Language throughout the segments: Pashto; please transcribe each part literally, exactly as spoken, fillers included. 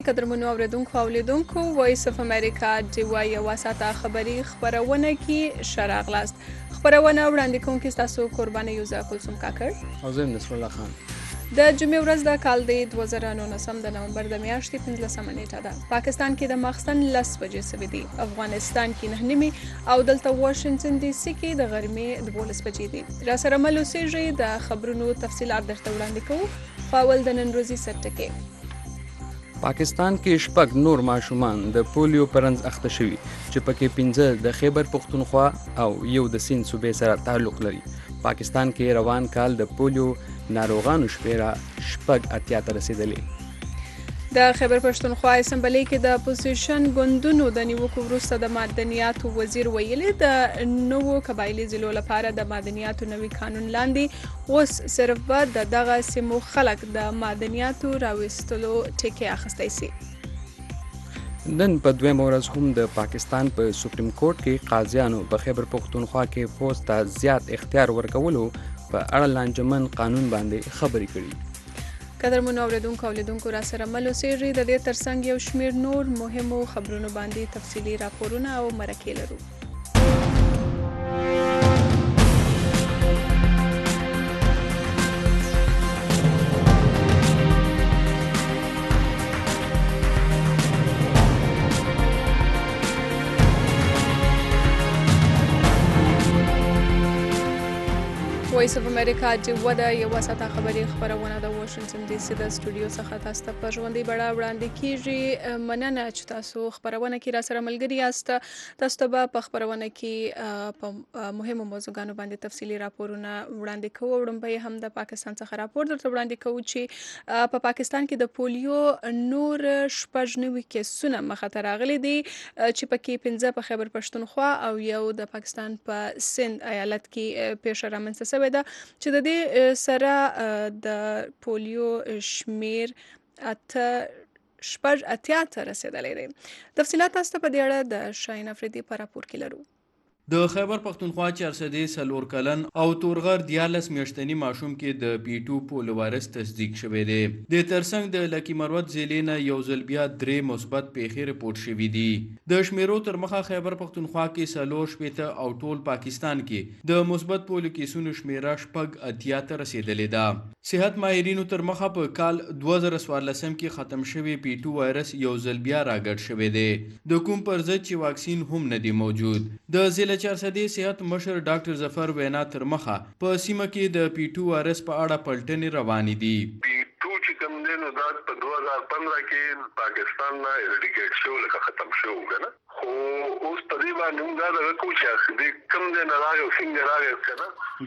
قدرمنو اوریدونکو او لیدونکو وایس اف امریکا د وای واسطه خبری خبرونه کې شراغلاست خبرونه وړاندې کوونکې تاسو قرباني یوزا کلثوم کاکړ او زه نصر الله خان. د جمعې ورځ د کال د دوه زره نولسم د نومبر د میاشتې پنځلسمه نیټه ده. پاکستان کې د ماخستن لس بجې سوي دي. افغانستان کې نهه نیمې او دلته واشنگټن ډي سي کې د غرمې دولس بجې دي. را سره مل اوسېږئ د خبرونو تفصیلات درته وړاندې کوو. خو اول د نن ورځې سرټکې. پاکستان کې شپږ نور ماشومان د پولیو پرنځ اخته شوي چې پکې پنځه د خیبر پختونخوا او یو د سیند صوبې سره تعلق لري. پاکستان کې روان کال د پولیو ناروغانو شمیره شپږ اتیا ته رسیدلې. د خیبر پښتونخوا اسمبلی کې د اپوزیشن ګوندونو د نیوکو وروسته د معدنیاتو وزیر ویلي د نوو قبایلي ضلعو لپاره د معدنیاتو نوي قانون لاندې اوس صرف به د دغه سیمو خلک د معدنیاتو راویستلو ټیکې اخیستی سي. نن په دویمه ورځ هم د پاکستان په سپریم کورټ کې قاضیانو په خیبر پښتونخوا کې پوسټ ته زیات اختیار ورکولو په اړه لانجمن قانون باندې خبرې کړي. قدرمنو اوریدونکو او لیدونکو را سره مل اوسېږئ. د دې ترڅنګ یو شمېر نور مهمو خبرونو باندې تفصیلي راپورونه او مرکې لرو. وایس اف امریکا چې وده یوه ساعته خبري خبرونه د واشنگټن ډي سي د سټوډیو څخه تاسو ته په ژوندۍ بڼه وړاندې کیږي. مننه چې تاسو خبرونه کې را سره ملګري یاست. تاسو ته به په خبرونه کې په مهمو موضوعګانو باندې تفصیلي راپورونه وړاندې کوو. وړاندې هم د پاکستان څخه راپور درته وړاندې کوو چې په پاکستان کې د پولیو نور شپږ نوي کیسونه مخه ته راغلي دي چې پکې پنځه په خیبر پښتونخوا او یو د پاکستان په سند ایالت کې پیښه رامنځته شوې ده چې د دې سره د پولیو شمیر اته شپږ اتیا ته رسیدلی دی. تفصیلات تاسو ته په دې اړه د شاهین افریدي په راپور کې لرو. د خیبر پښتونخوا چارسدې څلور کلن او تورغر دیارلس میاشتني ماشوم کې د پی ټو پولیو وایرس تصدیق شوی دی. د ترڅنګ د لکی مروت ضلع نه یو ځل بیا درې مثبت پیښې رپورټ شوي دي. د شمیرو تر مخه خیبر پښتونخوا کې څلور شپېته او ټول پاکستان کې د مثبت پولیو کیسونو شمیره شپږ اتیا ته رسیدلې ده. صحت ماهرینو تر مخه په کال دوه زره څوارلسم کې ختم شوی پی ټو وایرس یو ځل بیا راګډ شوی دی. د کوم پر ضد چې واکسین هم نه دی موجود. د ضلع چارسدې صحت مشر ډاکټر ظفر وینا تر مخه په سیمه کې د پی ټو وایرس په اړه پلټنې روانې دي. پی ټو چې کوم دی نو دا په دوه زره پندره کې پاکستان نه ایریډیکیټ شو لکه ختم شو کنه. خو اوس په دې باندې موږ دا درکو چې دې کوم دی نه راغی او څنګه راغی کنه.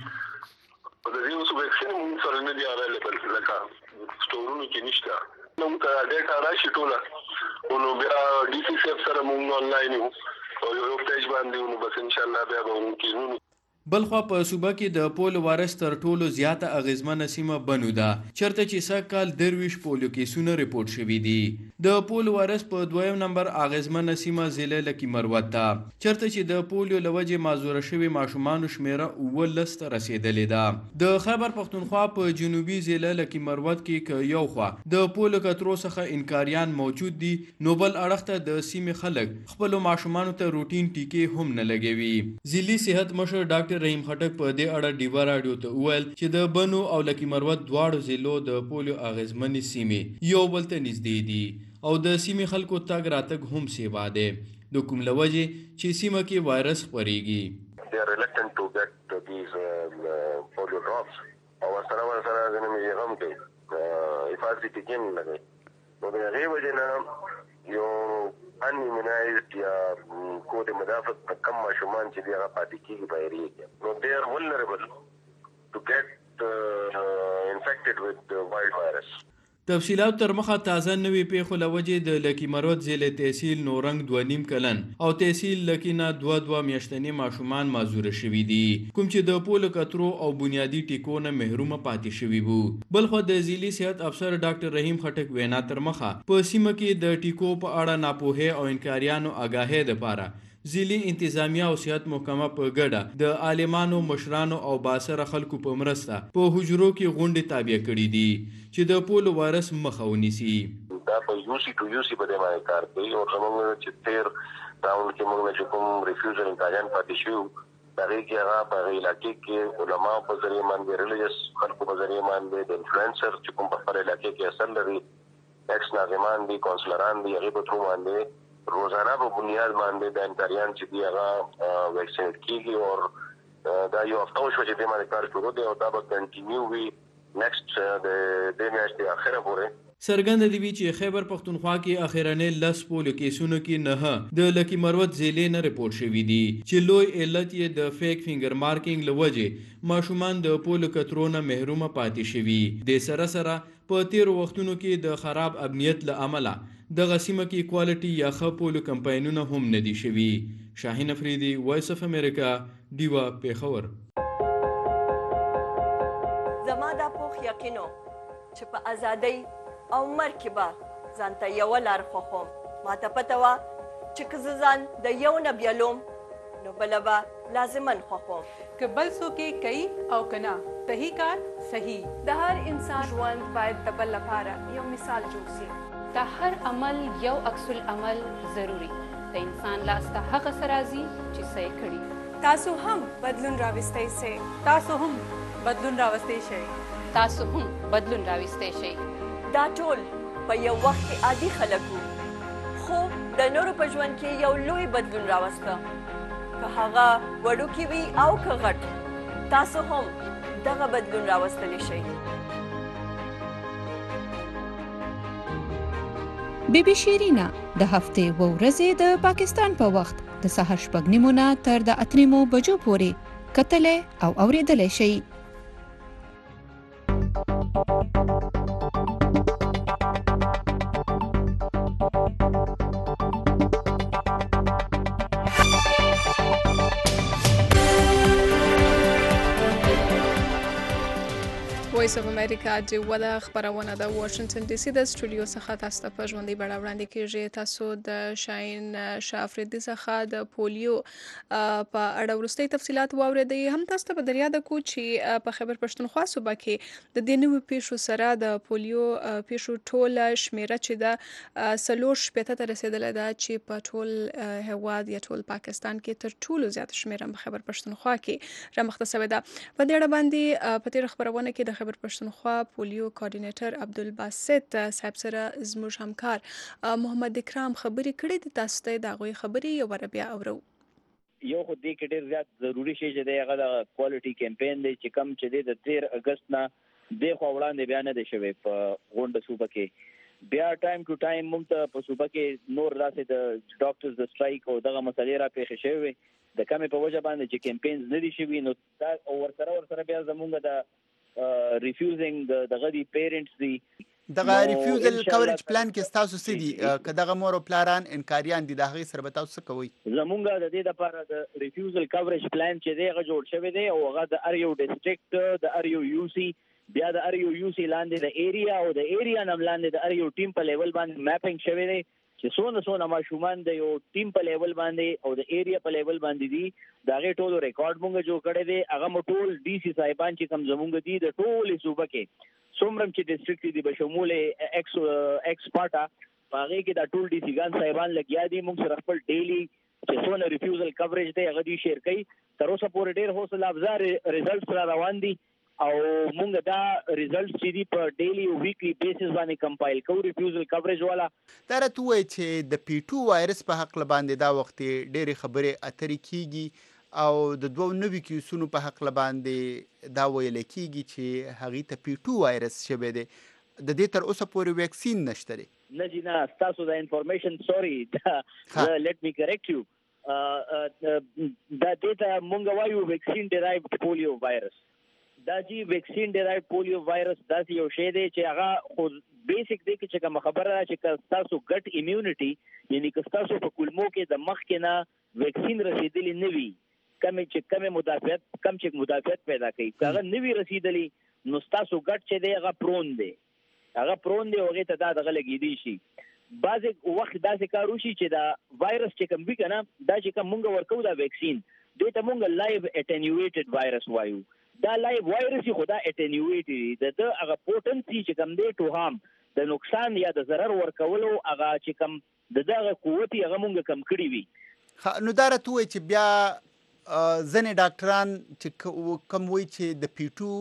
په دې اوس ویکسین موږ سره نه دی اویلیبل لکه سټورونو کې نشته. نو ته ډیټا راشي ټوله نو بیا ډي سی سی اف سره موږ آنلاین یو او یو پیج باندې نو بس ان شاء الله بیا به موږ کینو. بلخوا په صوبه کې د پولیو وایرس تر ټولو زیاته اغیزمنه سیمه بنو ده چېرته چې سږ کال درویشت پولیو کیسونه رپورټ شوي دي. د پولیو وایرس په دویم نمبر اغیزمنه سیمه ضلع لکی مروت ده چېرته چې د پولیو له وجې معذوره شوي ماشومانو شمیره اوولس ته رسیدلې ده. د خیبر پښتونخوا په جنوبي ضلع لکی مروت کې که یو خوا د پولیو کترو څخه انکاریان موجود دي نو بل اړخ ته د سیمې خلک خپلو ماشومانو ته روټین ټیکې هم نه لګوي. ضلعي صحت مشر ډاکټر رحیم خټک په دې اړه ډیوا راډیو ته وویل چې د بنو او لکی مروت دواړو ضلعو د پولیو اغیزمنې سیمې یو بل ته نږدې دي او د سیمې خلکو تګ راتګ هم سیوا دی د کوم له وجې چې سیمه کې وایرس خپریږي. They are reluctant to get these uh, polio drops. او سره ورسره د نومې غم کوي حفاظتي ټیکې نه لګوي. نو د هغې وجې نه یو unimmunized یا کود مدافعت کم ماشومان چې دی هغه پاتې کېږي په ایریا کې. نو they are vulnerable to get uh, infected with the wild virus. تفصیلات تر مخه تازه نوې پیښو له وجې د لکی مروت ضلع تحصیل نورنګ دوه نیم کلن او تحصیل لکی نه دوه دوه میاشتني ماشومان معذوره شوي دي کوم چې د پولیو کترو او بنیادي ټیکو نه محرومه پاتې شوي وو. بلخوا د ضلعي صحت افسر ډاکټر رحیم خټک وینا تر مخه په سیمه کې د ټیکو په اړه ناپوهۍ او انکاریانو آګاهۍ دپاره ضلعي انتظامیه او صحت محکمه په ګډه د عالمانو مشرانو او باثره خلکو په مرسته په حجرو کې غونډې تابع کړي دي چې د پولیو وایرس مخه ونیسي. دا په یو سی ټو یو سی په دې باندې کار کوي او زموږ چې تیر راوند کې موږ چې کوم ریفیوزل امتحان پاتې شو دغه کې هغه په علاقې کې علما په ذریعہ باندې ریلیجس خلکو په ذریعہ باندې د انفلوئنسر چې کوم په خپل علاقې کې اثر لري ایکس ناظمان دي کونسلران دي هغه په تر باندې روزانه په بنیاد باندې د انټریان چې دی هغه ویکسینیټ کیږي او دا یو هفته شو چې د باندې کار شروع دی او دا به کنټینیو وي نیکسټ د د میاشتې اخره پورې سرګند دی چې خیبر پختونخوا کې اخیرانه لس پولیو کیسونو کې نه د لکی مروت ضلع نه رپورت شوې دي چې لوی علت یې د فیک فینګر مارکینګ لوجه ماشومان د پولیو کترونه محرومه پاتې شوي د سره سره په تیر وختونو کې د خراب امنیت له امله د غسیمه کې کوالټي یا ښه پولیو کمپاینونه هم نه دي شوي. شاهین افریدي، وایس اف امریکا، ډیوا پیښور. زما دا پوخ یقینو چې په ازادۍ او مرګ کې به ځان ته یوه لار خوښوم. ما ته پته وه چې که زه ځان د یو نه بیلوم نو بله به لازما خوښوم. که بل څوک یې کوي او که نه صحیح کار صحیح. د هر انسان ژوند باید د بل لپاره یو مثال جوړ شي. د هر عمل یو عکس العمل ضروري. د انسان لاس ته هغه څه راځي چې څه یې کړي. تاسو هم بدلون راوستی سئ. تاسو هم بدلون راوستی شئ. تاسو هم بدلون راوستی شئ. دا ټول په یو وخت کې عادي خلک وو، خو د نورو په ژوند کې یو لوی بدلون راوسته. که هغه وړوکی وي او که غټ، تاسو هم دغه بدلون راوستلی شئ. بی بی شیرینا د هفتې و ورځې د پاکستان په وخت د سهار شپږ نیمو نه تر د اته نیمو بجو پورې کتلی او اورېدلی شئ. وایس اف امریکا چې ودا خبرونه د واشنگټن ډي سي د سټوډیو څخه تاسو ته په ژوندۍ بڼه وړاندې کیږي. تاسو د شاهین شاه افریدي څخه د پولیو په اړه وروستي تفصيلات واوریدئ. هم تاسو ته په دریا د کو چې په خیبر پښتونخوا صوبه کې د دې نوې پیښو سره د پولیو پیښو ټول شمیره چې د سلور شپېته ته رسیدلې ده چې په ټول هواد یا ټول پاکستان کې تر ټولو زیات شمیره په خیبر پښتونخوا کې رامخته شوې ده. په دې اړه باندې په تیر خبرونه کې د خیبر پښتونخوا پولیو کوارډینیټر عبدالباسط صاحب سره زموږ همکار محمد اکرام خبرې کړې دي. تاسو ته د هغوی خبرې یو واره بیا اورو. یو خو دې کې ډېر زیات ضروري شی چې دی هغه د کوالټي کمپین دی چې کم چې دی د تیر اګست نه دې خوا وړاندې بیا نه دی شوی په غونډه صوبه کې. بیا ټایم ټو ټایم موږ ته په صوبه کې نور داسې د ډاکټرز د سټرایک او دغه مسلې را پیښې شوې وې د کمې په وجه باندې چې کمپینز نه دي شوي. نو دا ورسره ورسره بیا زموږ د ریفیوزینګ دغه دی پیرنټس دی دغه ریفیوزل کورج پلان کې تاسو څه دي که دغه مور او پلاران انکاریان دي د هغې سره به تاسو څه کوئ؟ زمونږ د دې دپاره د ریفیوزل کورج پلان چې دی هغه جوړ شوی دی او هغه د هر یو ډسټرکټ د هر یو یو سی بیا د هر یو یو سی لاندې د ایریا او د ایریا نه لاندې د هر یو ټیم په لیول باندې میپینګ شوی دی چې څونه څونه ماشومان د یو ټیم په لیول باندې او د ایریا په لیول باندې دي د هغې ټولو ریکارډ مونږ جوړ کړی دی. هغه مو ټول ډي سی صاحبان چې کوم زمونږ دي د ټولې صوبه کې څومره چې ډسټرکټ دي بشمول ایکس ایکس پاټا په هغې کې دا ټول ډي سی ګان صاحبان لګیا دي. مونږ سره خپل ډیلی چې څونه ریفیوزل کوریج دی هغه دوی شیر کوي. تر اوسه پورې ډېر حوصله افزا ریزلټس را روان دي او مونږ دا ریزلټس چې دي په ډیلی او ویکلی بیسس باندې کمپایل کوو ریفیوزل کوریج والا. دا راته ووایي چې د پی ټو وایرس په هکله باندې دا وخت ډېرې خبرې اترې کیږي او د دوو نوي کیسونو په هکله باندې دا ویل کیږي چې هغې ته پی ټو وایرس شوی دی. د دې تر اوسه پورې ویکسین نشته دی؟ نه جی نه، ستاسو د انفارمیشن سوري لیټ می کریکټ یو دا دې ته مونږ وایو ویکسین ډیرایوډ پولیو وایرس. دا جی ویکسین ډیرایوډ پولیو وایرس داسې یو شی دی چې هغه خو بیسک دی چې کومه خبره ده چې که ستاسو ګټ امیونټي یعنې که ستاسو په کولمو کې د مخکې نه ویکسین رسېدلي نه وي کمې چې کمې مدافعت کم چې مدافعت پیدا کوي که هغه نه وي رسېدلي نو ستاسو ګټ چې دی هغه پرون دی هغه پرون دی او هغې ته دا دغه لګېدی شي. بعضې وخت داسې کار وشي چې دا وایرس چې کوم وي که نه دا چې کوم مونږ ورکوو دا ویکسین دې ته مونږ لایو اټینیویټډ وایرس وایو. دا لایو وایرس خو دا اټینیویټ دی د ده هغه پوټنسي چې کوم دی ټو هارم د نقصان یا د ضرر ورکولو هغه چې کم د دغه قوت هغه مونږ کم کړی وي. نو دا راته وایي چې بیا ځینې ډاکټران چې کوم وایي چې د پی ټو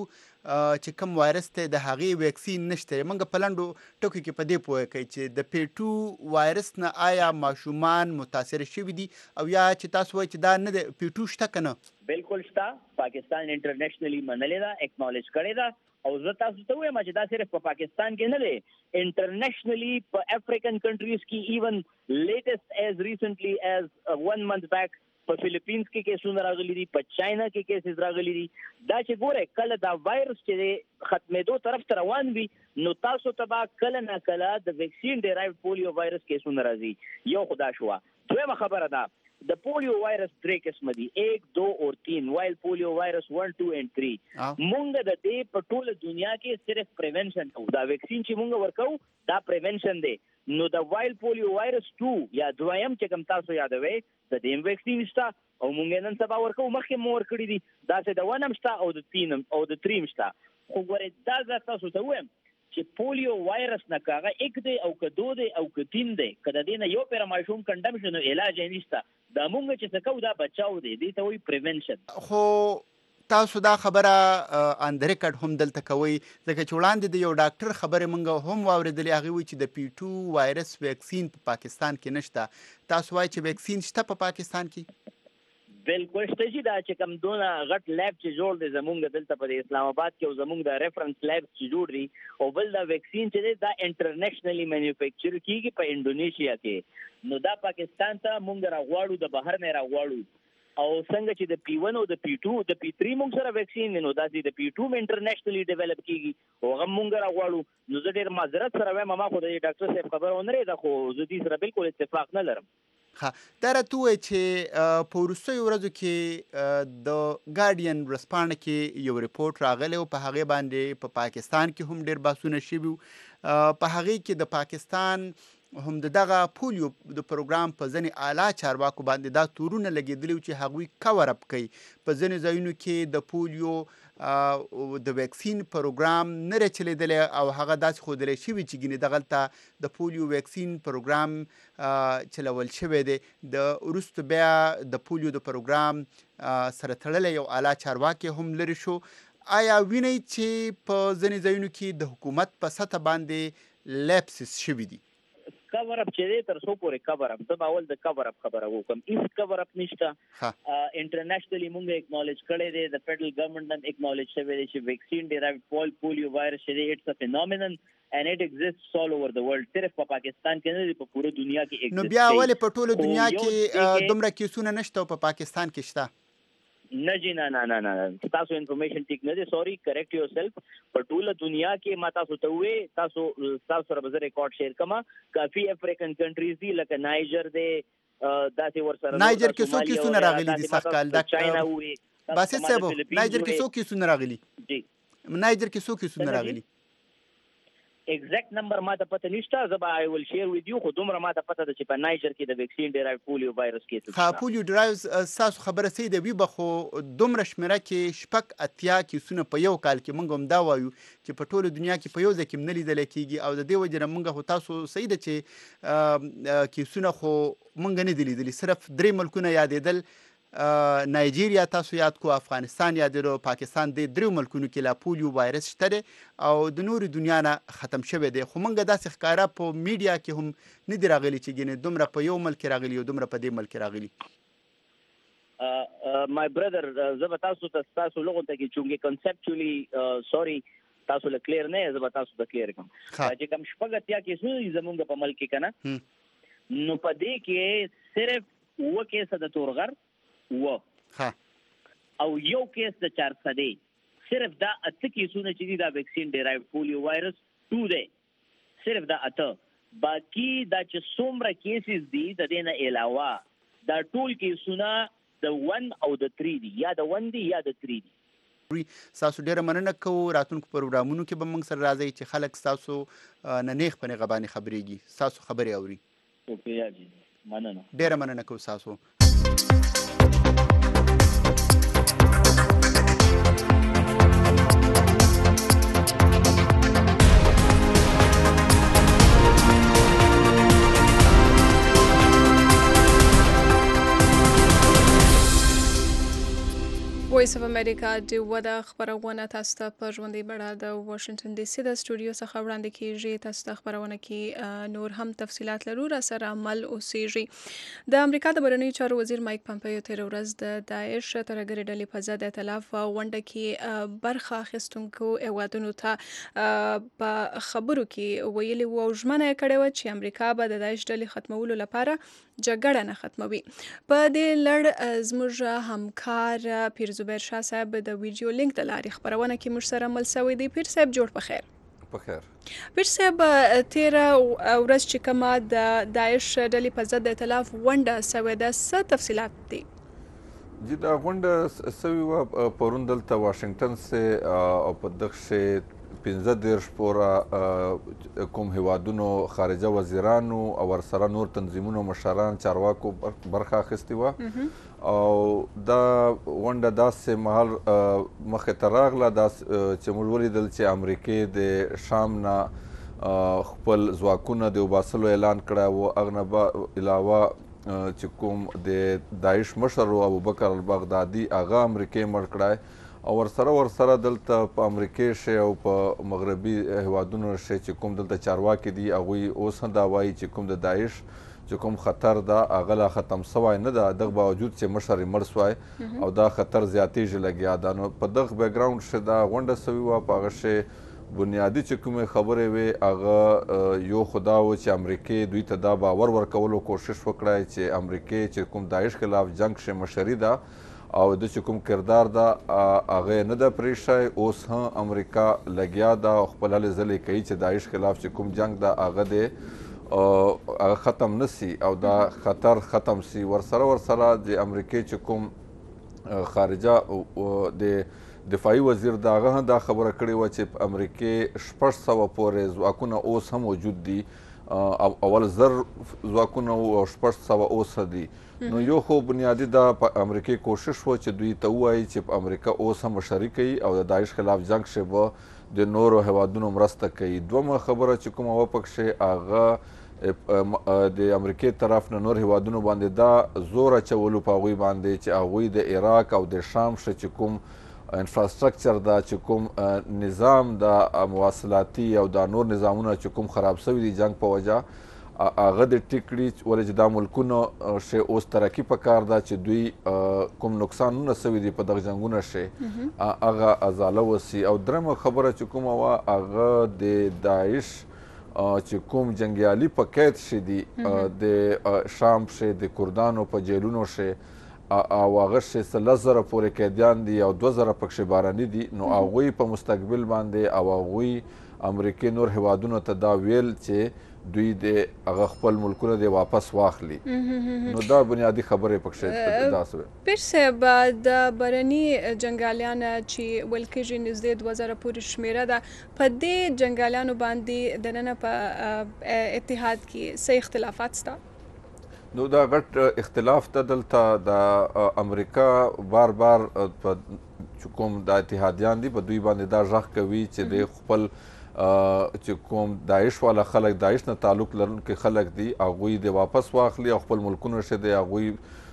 چې کوم وایرس ته د هغې ویکسین نشته. موږ په لنډو ټکو کې په دې پوهه کوي چې د پی ټو وایرس نه آیا ماشومان متاثر شوي دي او یا چې تاسو وایي چې دا نه د پی ټو شته که نه؟ بالکل شته. پاکستان انټرنیشنلی منلې ده، اکنالج کړې ده. او زه تاسو ته وایم چې دا صرف په پاکستان کې نه دی، انټرنیشنلی په افریقن کنټریز کې ایون لیټیسټ ایز ریسنټلی ایز ون منث بیک په فلیپینز کې کیسونه راغلي دي، په چاینا کې کیسز راغلي دي. دا چې ګوره کله دا وایرس چې ختمېدو طرف ته روان وي نو تاسو ته به کله نه کله د ویکسین ډیرایوډ پولیو وایرس کیسونه راځي. یو خدا شوه. دویمه خبره ده د پولیو وایرس درې قسمه دي، ایک دو اور تین. وایل پولیو وایرس ون ټو اینڈ تھری. مونږ د دې په ټوله دنیا کې صرف پریونشن کوو. دا ویکسین چې مونږ ورکو دا پریونشن دی. نو د وایل پولیو وایرس ټو یا دویم چې کوم تاسو یادوي د دې ویکسین شته او مونږ نن سبا ورکو، مخکې مو ورکړي دي. دا چې د ون هم شته او د تین او د تری هم شته. خو ګورې دا زه تاسو ته وایم چې پولیو وایرس نه کاغه یک دی او که دو دی او که تین دی، که د دې نه یو پېره ماشوم کنډم شي نو علاج یې نشته. دا مونږ چې څه کوو دا بچاو دی، دې ته وایي پریونشن. خو تاسو دا خبره آن د ریکارډ هم دلته کوئ، ځکه چې وړاندې د یو ډاکټر خبرې موږ هم واورېدلې. هغې وایي چې د پی ټو وایرس ویکسین په پاکستان کې نشته. تاسو وایي چې ویکسین شته په پاکستان کې؟ بالکل شته چې دا چې کوم دونه غټ لیب چې جوړ دی زمونږ دلته په اسلام آباد کې او زمونږ د ریفرنس لیب چې جوړ دی، او بل دا ویکسین چې دی دا انټرنیشنلی مینوفیکچر کیږي په انډونیشیا کې. نو دا پاکستان ته مونږ راغواړو، د بهر نه راغواړو. او څنګه چې د پی ون او د پی ټو د پی تری مونږ سره ویکسین نو دا چې د پی ټو انټرنیشنلی ډیولپ کیږي او هغه مونږ راغواړو. نو زه ډېر معذرت سره وایم، ما خو د ډاکټر صاحب خبره ونه لري، خو زه دې سره بالکل اتفاق نه لرم. ها دا راته ووایي چې په وروستیو ورځو کې د ګارډین ورځپاڼه کې یو ریپورټ راغلی او په هغې باندې په پاکستان کې هم ډېر بحثونه شوي وو. په هغې کې د پاکستان هم د دغه پولیو د پروګرام په ځینې اعلی چارواکو باندې دا تورونه لګېدلي وو چې هغوی کور اپ کوي. په ځینې ځایونو کې د پولیو د ویکسین پروګرام نه دی چلېدلی او هغه داسې ښودلی شوي چې ګینې دغلته د پولیو ویکسین پروګرام چلول شوی دی. د وروسته بیا د پولیو د پروګرام سره تړلی یو اعلی چارواکی هم لرې شو. آیا وینئ چې په ځینې ځایونو کې د حکومت په سطح باندې لیپسس شوي دي؟ کور اپ چې دی تر څو پورې کور اپ، زه به اول د کور اپ خبره وکړم. هېڅ کور اپ نشته. انټرنیشنلی مونږ اکنالج کړی دی، د فیډرل ګورنمنټ هم اکنالج شوی دی چې ویکسین ډیرایوډ پولیو وایرس چې دی اټس ا فینومینن and it exists all over the world. صرف په پاکستان کې نه دی، په پوره دنیا کې ایگزیست. نو بیا ولې په ټوله دنیا کې دومره کیسونه نشته او په پاکستان کې شته؟ نه جی نه نه نه نه تاسو انفارمیشن ټیک نه دی. سوري، کریکټ یور سیلف. په ټوله دنیا کې ما تاسو ته وې، تاسو تاسو سره به زه ریکارډ شیر کما. کافي افریقن کنټریز دي لکه نایجر دی، داسې ورسره نایجر کې څو کیسونه راغلي دي سخت کال دا چاینا وې. باسط صاحب نایجر کې څو کیسونه راغلي؟ جی نایجر کې څو کیسونه راغلي؟ ایگزیکټ نمبر ما ته پته نشته، زه به آی ول شیر وذ یو. خو دومره ما ته پته ده چې په نایجر کې د ویکسین ډیرایوډ پولیو وایرس کیسز ها پولیو ډرایوز ستاسو خبره صحیح ده وي، به خو دومره شمېره کې شپږ اتیا کیسونه په یو کال کې موږ هم دا وایو چې په ټوله دنیا کې په یو ځای کې هم نه لیدلی کېږي. او د دې وجې نه موږ خو تاسو صحیح ده چې کیسونه خو موږ نه دي لیدلي. صرف درې ملکونه یادېدل، نایجیریا تاسو یاد کو، افغانستان یادېدو، پاکستان. د دریو ملکونو کې لا پولیو وایرس شته دی او د نورو دنیا نه ختم شوی دی. خو موږ داسې ښکاره په میډیا کې هم نه دي راغلي چې ګینې دومره په یو ملک راغلي او دومره په دې ملک راغلي. مای برادر، زه به تاسو ته ستاسو لغو ته کې چونکې کنسپچولی سوري تاسو له کلیر نه، زه به تاسو ته کلیر کوم چې کوم شپږ اتیا کیسونه دي زمونږ په ملک کې که نه، نو په دې کې صرف اووه کیسه د تورغر و او یو کیس د چارسدې. صرف دا اته کیسونه چې دي دا ویکسین ډیرایوډ پولیو وایرس ټو دی، صرف دا اته. باقي دا چې څومره کیسز دي د دې نه علاوه دا ټول کیسونه د ون او د تری دي، یا د ون دي یا د تری دي. ستاسو ډیره مننه کوو. راتلونکو پروګرامونو کې به موږ سره راځئ چې خلک ستاسو نه نیغ په نیغه باندې خبرېږي، ستاسو خبرې اوري. اوکې یا جی، مننه. ډیره مننه کوو ستاسو. وایس اف امریکا د وده خبرونه تاسو ته په ژوندۍ بڼه د واشنگټن ډي سي د سټوډیو څخه وړاندې کیږي. تاسو ته خبرونه کې نور هم تفصيلات لرو. را سره عمل اوسېږي. د امریکا د بهرنیو چارو وزیر مایک پامپیو تیر ورځ د داعش ترهګرې ډلې په ضد ائتلاف غونډه کې برخه اخیستونکو هیوادونو ته په خبرو کې ویلي وو او ژمنه یې کړې وه چې امریکا به د داعش ډلې ختمولو لپاره جګړه نه ختموي. په دې لړ زموږ همکار پیر زبیر شاه صاحب د ویډیو لینک د لارې خبرونه کې موږ سره مل شوی دی. پیر صاحب جوړ په خیر. په خیر. پیر صاحب تیره ورځ چې کومه د داعش ډلې په ضد ائتلاف غونډه سوې ده، څه تفصیلات دي؟ جی دا غونډه سوې وه پرون دلته واشنګټن سه او په دغه پنځه دېرش پوره کوم هیوادونو خارجه وزیرانو او ورسره نور تنظیمونو مشران چارواکو برخه اخیستې وه او دا غونډه داسې مهال مخې ته راغله چې موږ ولیدل چې امریکې د شام نه خپل ځواکونه د وباسلو اعلان کړی و. هغه نه علاوه چې کوم د داعش مشر و ابوبکر البغدادي هغه امریکې مړ کړی او ورسره ورسره دلته په امریکې شي او په مغربي هیوادونو شي چې کوم دلته چارواکي دي هغوی اوس هم دا وایي چې کوم د داعش چې کوم خطر ده هغه لا ختم سوی نه ده، دغه باوجود چې مشر یې مړ سوی او دا خطر زیاتېږي لګیا ده. نو په دغه بیکګراونډ کښې دا غونډه سوې وه. په هغه شی بنیادي چې کومې خبرې وې هغه یو خو دا و چې امریکې دوی ته دا باور ورکولو کوشش وکړی چې امریکې چې کوم داعش خلاف جنګ کښې مشري ده او د چې کوم کردار ده هغه یې نه ده پرېښی. اوس هم امریکا لګیا ده او خپل هلې ځلې کوي چې داعش خلاف چې کوم جنګ ده هغه دی هغه ختم نه سي او دا خطر ختم سي. ورسره ورسره د امریکې چې کوم خارجه د دفاعي وزیر ده هغه هم دا خبره کړې وه چې په امریکې شپږ سوه پورې ځواکونه اوس هم موجود دي. اول زر ځواکونه وو او شپږ سوه اوس دي. نو یو خو بنیادي دا په امریکې کوشش و چې دوی ته ووایي چې په امریکا اوس هم مشري کوي او د داعش خلاف جنګ کښې به د نورو هیوادونو مرسته کوي. دومه خبره چې کومه وه پکښې هغه د امریکې طرف نه نور هیوادونو باندې دا زور اچولو په هغوی باندې چې هغوی د عراق او د شام ښه چې کوم انفراسترکچر دا چې کوم نظام دا مواصلاتي او دا نور نظامونه چې کوم خراب سوي دي جنګ په وجه هغه د ټیک کړي ولې چې دا ملکونه شی اوس ترقي پکار ده چې دوی کوم نقصانونه سوي دي په دغه جنګونه شی هغه ازاله وسي. او درېیمه خبره چې کومه وه هغه د داعش چې کوم جنګیالي په قید شي دي د شام شي د کردانو په جیلونو شي او هغه شی څه لس زره پورې قیدیان دي او دوه زره پکښې باراني دي. نو هغوی په مستقبل باندې او هغوی امریکې نور هیوادونو ته دا ویل چې دوی د هغه خپل ملکونه دی واپس واخلي. نو دا بنیادي خبرې پکښې دا سوې. پیر صاحب د بهرني جنګیالیان چې ویل کېږي نږدې دوه زره پورې شمېره ده، په دې جنګیالیانو باندې دننه په اتحاد کې څه اختلافات شته؟ نو دا غټ اختلاف ته دلته د امریکا بار بار چې کوم د اتحادیان دي په دوی باندې دا غږ کوي چې د خپل چې کوم داعش والا خلک داعش نه تعلق لرونکي خلک دي هغوی د واپس واخلي او خپل ملکونه ښه دی هغوی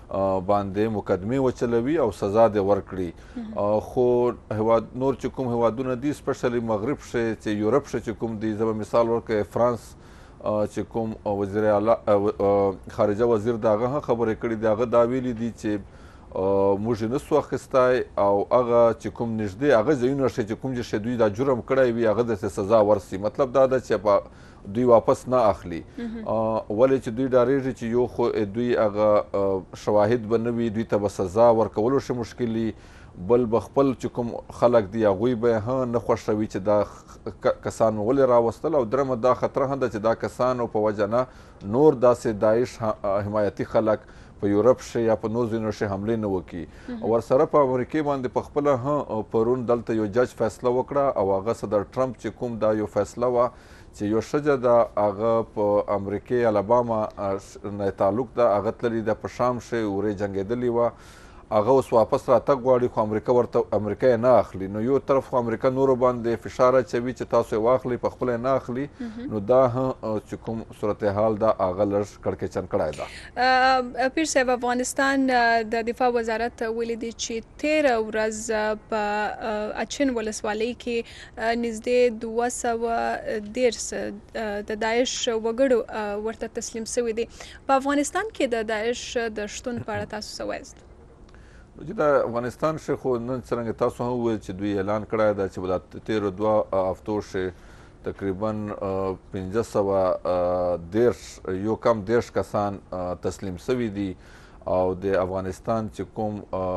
باندې مقدمې وچلوي او سزا دې ورکړي. خو هیواد نور چې کوم هیوادونه دي سپیشلی مغرب ښه چې یورپ ښه چې کوم دي زه به مثال ورکړم فرانس چې کوم وزیر اعلی خارجه وزیر د هغه هم خبرې کړي دي هغه دا ویلي دي چې موږ یې نسو اخیستی او هغه چې کوم نږدې هغه ځایونه ښه چې کوم چې دوی دا جرم کړی وي هغه داسې سزا ورسي. مطلب دا ده چې په دوی واپس نه اخلي ولې چې دوی ډارېږي چې یو خو دوی هغه شواهد به نه وي دوی ته به سزا ورکولو ښه مشکل وي، بل به خپل چې کوم خلک دي هغوی به یې هم نه خوښوي چې دا کسان ولې راوستل. او درېیمه دا خطره هم ده چې دا کسانو په وجه نه نور داسې داعش حمایتي خلک په یورپ شي یا په نور ځایونو شي حملې نه وکړي. ورسره په امریکې باندې په خپله هم پرون دلته یو جج فیصله وکړه او هغه صدر ټرمپ چې کوم دا یو فیصله وه چې یو ښځه ده هغه په امریکې الاباما نه تعلق ده هغه تللې ده په شام شي ورې جنګېدلې وه هغه اوس واپس راتګ غواړي خو امریکا ورته امریکا یې نه اخلي. نو یو طرف خو امریکا نورو باندې فشار اچوي چې تاسو یې واخلئ په خپله یې نه اخلي. نو دا چې کوم صورتحال ده هغه لږ کړکېچن کړی ده. پیر صاحب، افغانستان د دفاع وزارت ویلي دي چې تېره ورځ په اچین ولسوالۍ کې نږدې دوه سوه دېرش د داعش وګړو ورته تسلیم شوي دي. په افغانستان کې د داعش د شتون په اړه تاسو څه وایاست؟ چې د افغانستان شی خو نن څرنګه تاسو هم وویل چې دوی اعلان کړی ده چې به د تېرو دوه هفتو شی تقریبا پنځه سوه دېرش یو کم دېرش کسان تسلیم شوي دي او د افغانستان چې کوم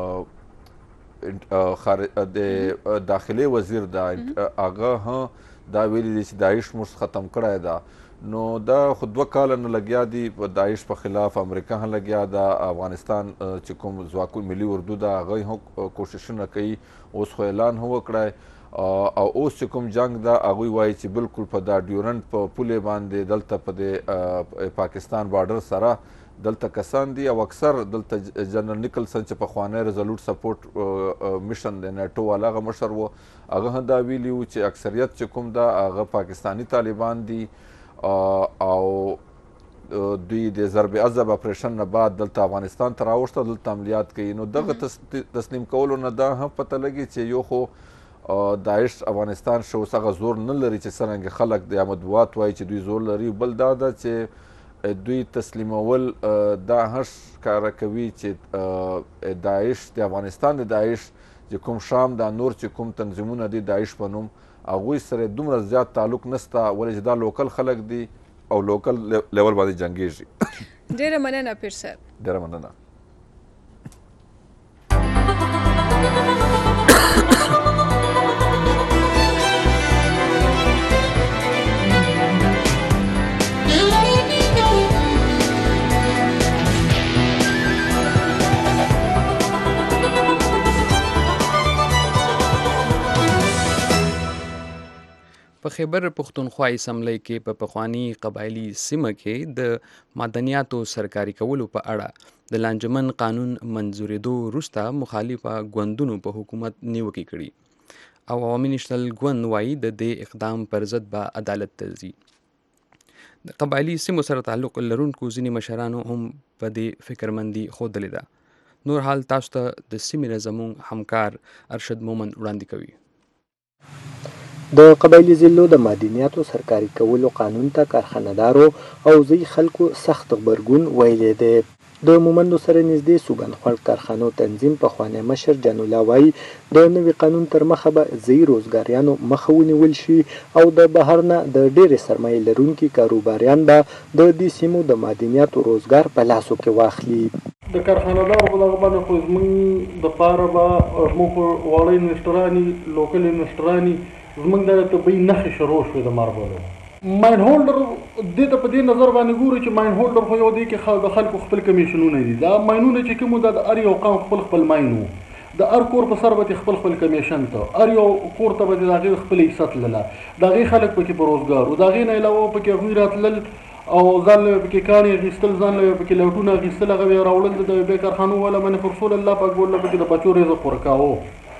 د داخلي وزیر ده هغه هم دا ویلي دي چې داعش موږ ختم کړی ده. نو دا خو دوه کاله نه لګیا دي په داعش په خلاف، امریکا هم لګیا ده، افغانستان چې کوم ځواکونه ملي اردو ده هغوی هم کوششونه کوي. اوس خو اعلان هم وکړی او اوس چې کوم جنګ ده هغوی وایي چې بالکل په دا ډیورنډ په پولې باندې دلته په د پاکستان بارډر سره دلته کسان دي او اکثر دلته جنرال نیکلسن چې پخوانی ریزولوټ سپورټ میشن د نیټو والا هغه مشر و، هغه هم دا ویلي و چې اکثریت چې کوم ده هغه پاکستانی طالبان دي او دوی د ضرب عضب اپریشن نه بعد دلته افغانستان ته راوښته، دلته عملیات کوي. نو دغه تسلیم کولو نه دا هم پته لګي چې یو خو داعش افغانستان شه اوس هغه زور نه لري چې څرنګه خلک د مطبوعات وایي چې دوی زور لري. بل دا ده چې دوی تسلیمول دا هم ښکاره کوي چې داعش د افغانستان د داعش چې کوم شام دا نور چې کوم تنظیمونه دي داعش په نوم هغوی سره دومره زیات تعلق نشته، ولې چې دا لوکل خلک دي او لوکل لیول باندې جنګیږي. ډېره مننه پیر صاحب. ډېره مننه. په خیبر پښتونخوا اسمبلی کې په پخواني قبایلي سیمه کې د معدنیاتو سرکاري کولو په اړه د لانجمن قانون منظورېدو وروسته مخالفه ګوندونو په حکومت نیوکې کړي او عوامي نشتل ګوند وایي د دې اقدام پر ضد به عدالت ته ځي. د قبایلي سیمو سره تعلق لرونکو ځینې مشرانو هم په دې فکرمندي ښودلې ده. نور حال تاسو ته د سیمې نه زموږ همکار ارشد مومن وړاندې کوي. د قبایلي ضلعو د معدنیاتو سرکاري کولو قانون ته کارخانه‌دارو او ځینې خلکو سخت غبرګون ویلی دی. د مومندو سره نږدې سوګندخوړ کارخانو تنظیم پخوانی مشر جان الله وایي د نوي قانون تر مخه به ځینې روزګاریانو مخه ونیول شي او د بهر نه د ډېرې سرمایې لرونکي کاروباریان به د دې سیمو د معدنیاتو روزګار په لاسو کې واخلي. د کارخانه‌دارو په دغه باندې خو زموږ دپاره به زموږ واړه انویسټرانې لوکل انویسټرانې زموږ د طبي نښې شروع شوې د ماربلو. ماین هولډر دې ته په دې نظر باندې ګورو چې ماین هولډر خو یو دی کې د خلکو خپل کمیشنونه دي. دا ماینونه چې کوم دا د هر یو قوم خپل خپل ماین وو، د هر کور په سر به خپل خپل کمیشن ته، هر یو کور ته به د هغې خپل حصه تلله، د هغې خلک پکې په روزګار و، د هغې نه علاوه پکې هغوی راتلل او ځان له پکې کاڼي اخیستل، ځان له پکې لوټونه اخیستل، هغه به یې راوړل د بې کارخانو والا باندې پر رسول الله پاک بوله پکې د بچو رزق ورکاوه.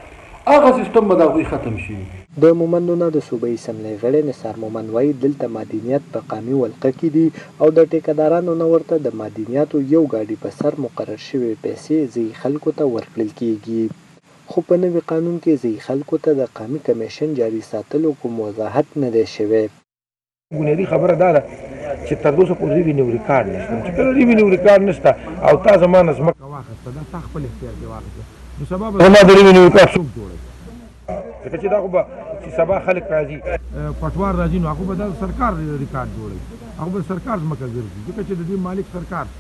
هغه سیستم به د هغوی ختم شي. د مومندو نه د صوبایي اسمبلی غړی نثار مومن وایي دلته معدنیات په قامي ولقه کې دي او د ټیکهدارانو نه ورته د معدنیاتو یو ګاډي په سر مقرر شوې پیسې ځینې خلکو ته ورکړل کیږي، خو په نوي قانون کې ځینې خلکو ته د قامي کمیشن جاري ساتلو کوم وضاحت نه دی شوی. بنیادي خبره دا ده چې تر اوسه پورې ریونیو ریکارډ نشته، چې کله ریونیو ریکارډ نشته او تا زما نه ځمکه واخیسته دا تا خپل اختیار کې واخیسته، نو سبا به زما د ریونیو ریکارډ څوک جوړوي؟ ځکه چې دا خو به چې سبا خلک راځي پټوار راځي نو هغه به دا سرکار ریکارډ جوړوي، هغه به سرکار ځمکه ګرځي، ځکه چې د دې مالک سرکار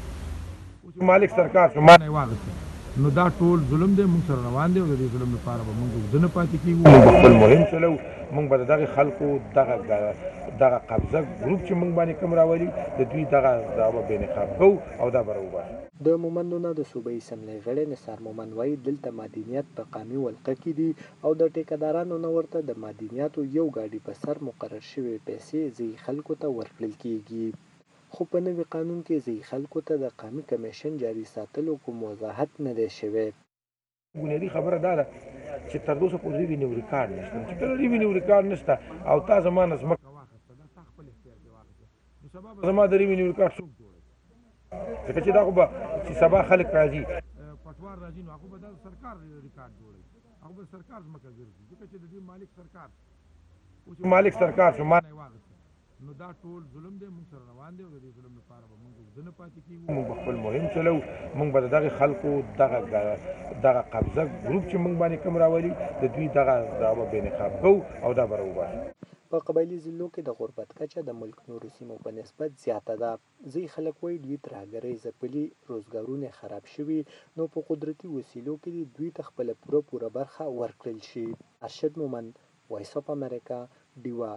اوس مالک سرکار شو ما نه یې واخیسته، نو دا ټول ظلم دی. موږ سره روان دی او د دې ظلم لپاره به موږ اوږده نه پاتې کېږو. موږ خپل مهم چلو، موږ به د دغې خلکو دغه دغه قبضه ګروپ چې موږ باندې کوم راولي د دوی دغه دا به بېنقاب کوو او دا به راوباسو. د مومندو نه د صوبایي اسمبلی غړی نثار مومن وایي دلته معدنیات په قامي ولقه کې دي او د ټیکهدارانو نه ورته د معدنیاتو یو ګاډي په سر مقرر شوې پیسې ځینې خلکو ته ورکړل کیږي، خو په نوي قانون کې ځینې خلکو ته د قامي کمیشن جاري ساتلو کوم وضاحت نه دی شوی. بنیادي خبره دا ده چې تر اوسه پورې ریونیو ریکارډ نشته چې کله ریونیو ریکارډ نشته او تا زما نه ځمکه واخیسته دا تا خپل اختیار کې واخیسته نو سبا به زما د ریونیو ریکارډ څوک جوړوي ځکه چې دا خو به چې سبا خلک راځي پټوار راځي نو هغه به دا سرکار ریکارډ جوړوي هغه به سرکار ځمکه ګرځي ځکه چې د دې مالک سرکار اوس مالک سرکار شو ما نه واخیسته نو دا ټول ظلم دی موږ سره روان دی او د دې ظلم لپاره به موږ اوږده نه پاتې کېږو موږ به خپل مهم چلو موږ به د دغې خلکو دغه دغه قبضه ګروپ چې موږ باندې کوم راولي د دوی دغه دا به بېنقاب کوو او دا به راوباسو په قبایلي ضلعو کې د غربت کچه د ملک نورو سیمو په نسبت زیاته ده. ځینې خلک وایي دوی ترهګرۍ ځپلي روزګارونه خراب شوي نو په قدرتي وسیلو کې دوی ته خپله پوره پوره برخه ورکړل شي. ارشد مومند، وایس اف امریکا، ډیوا.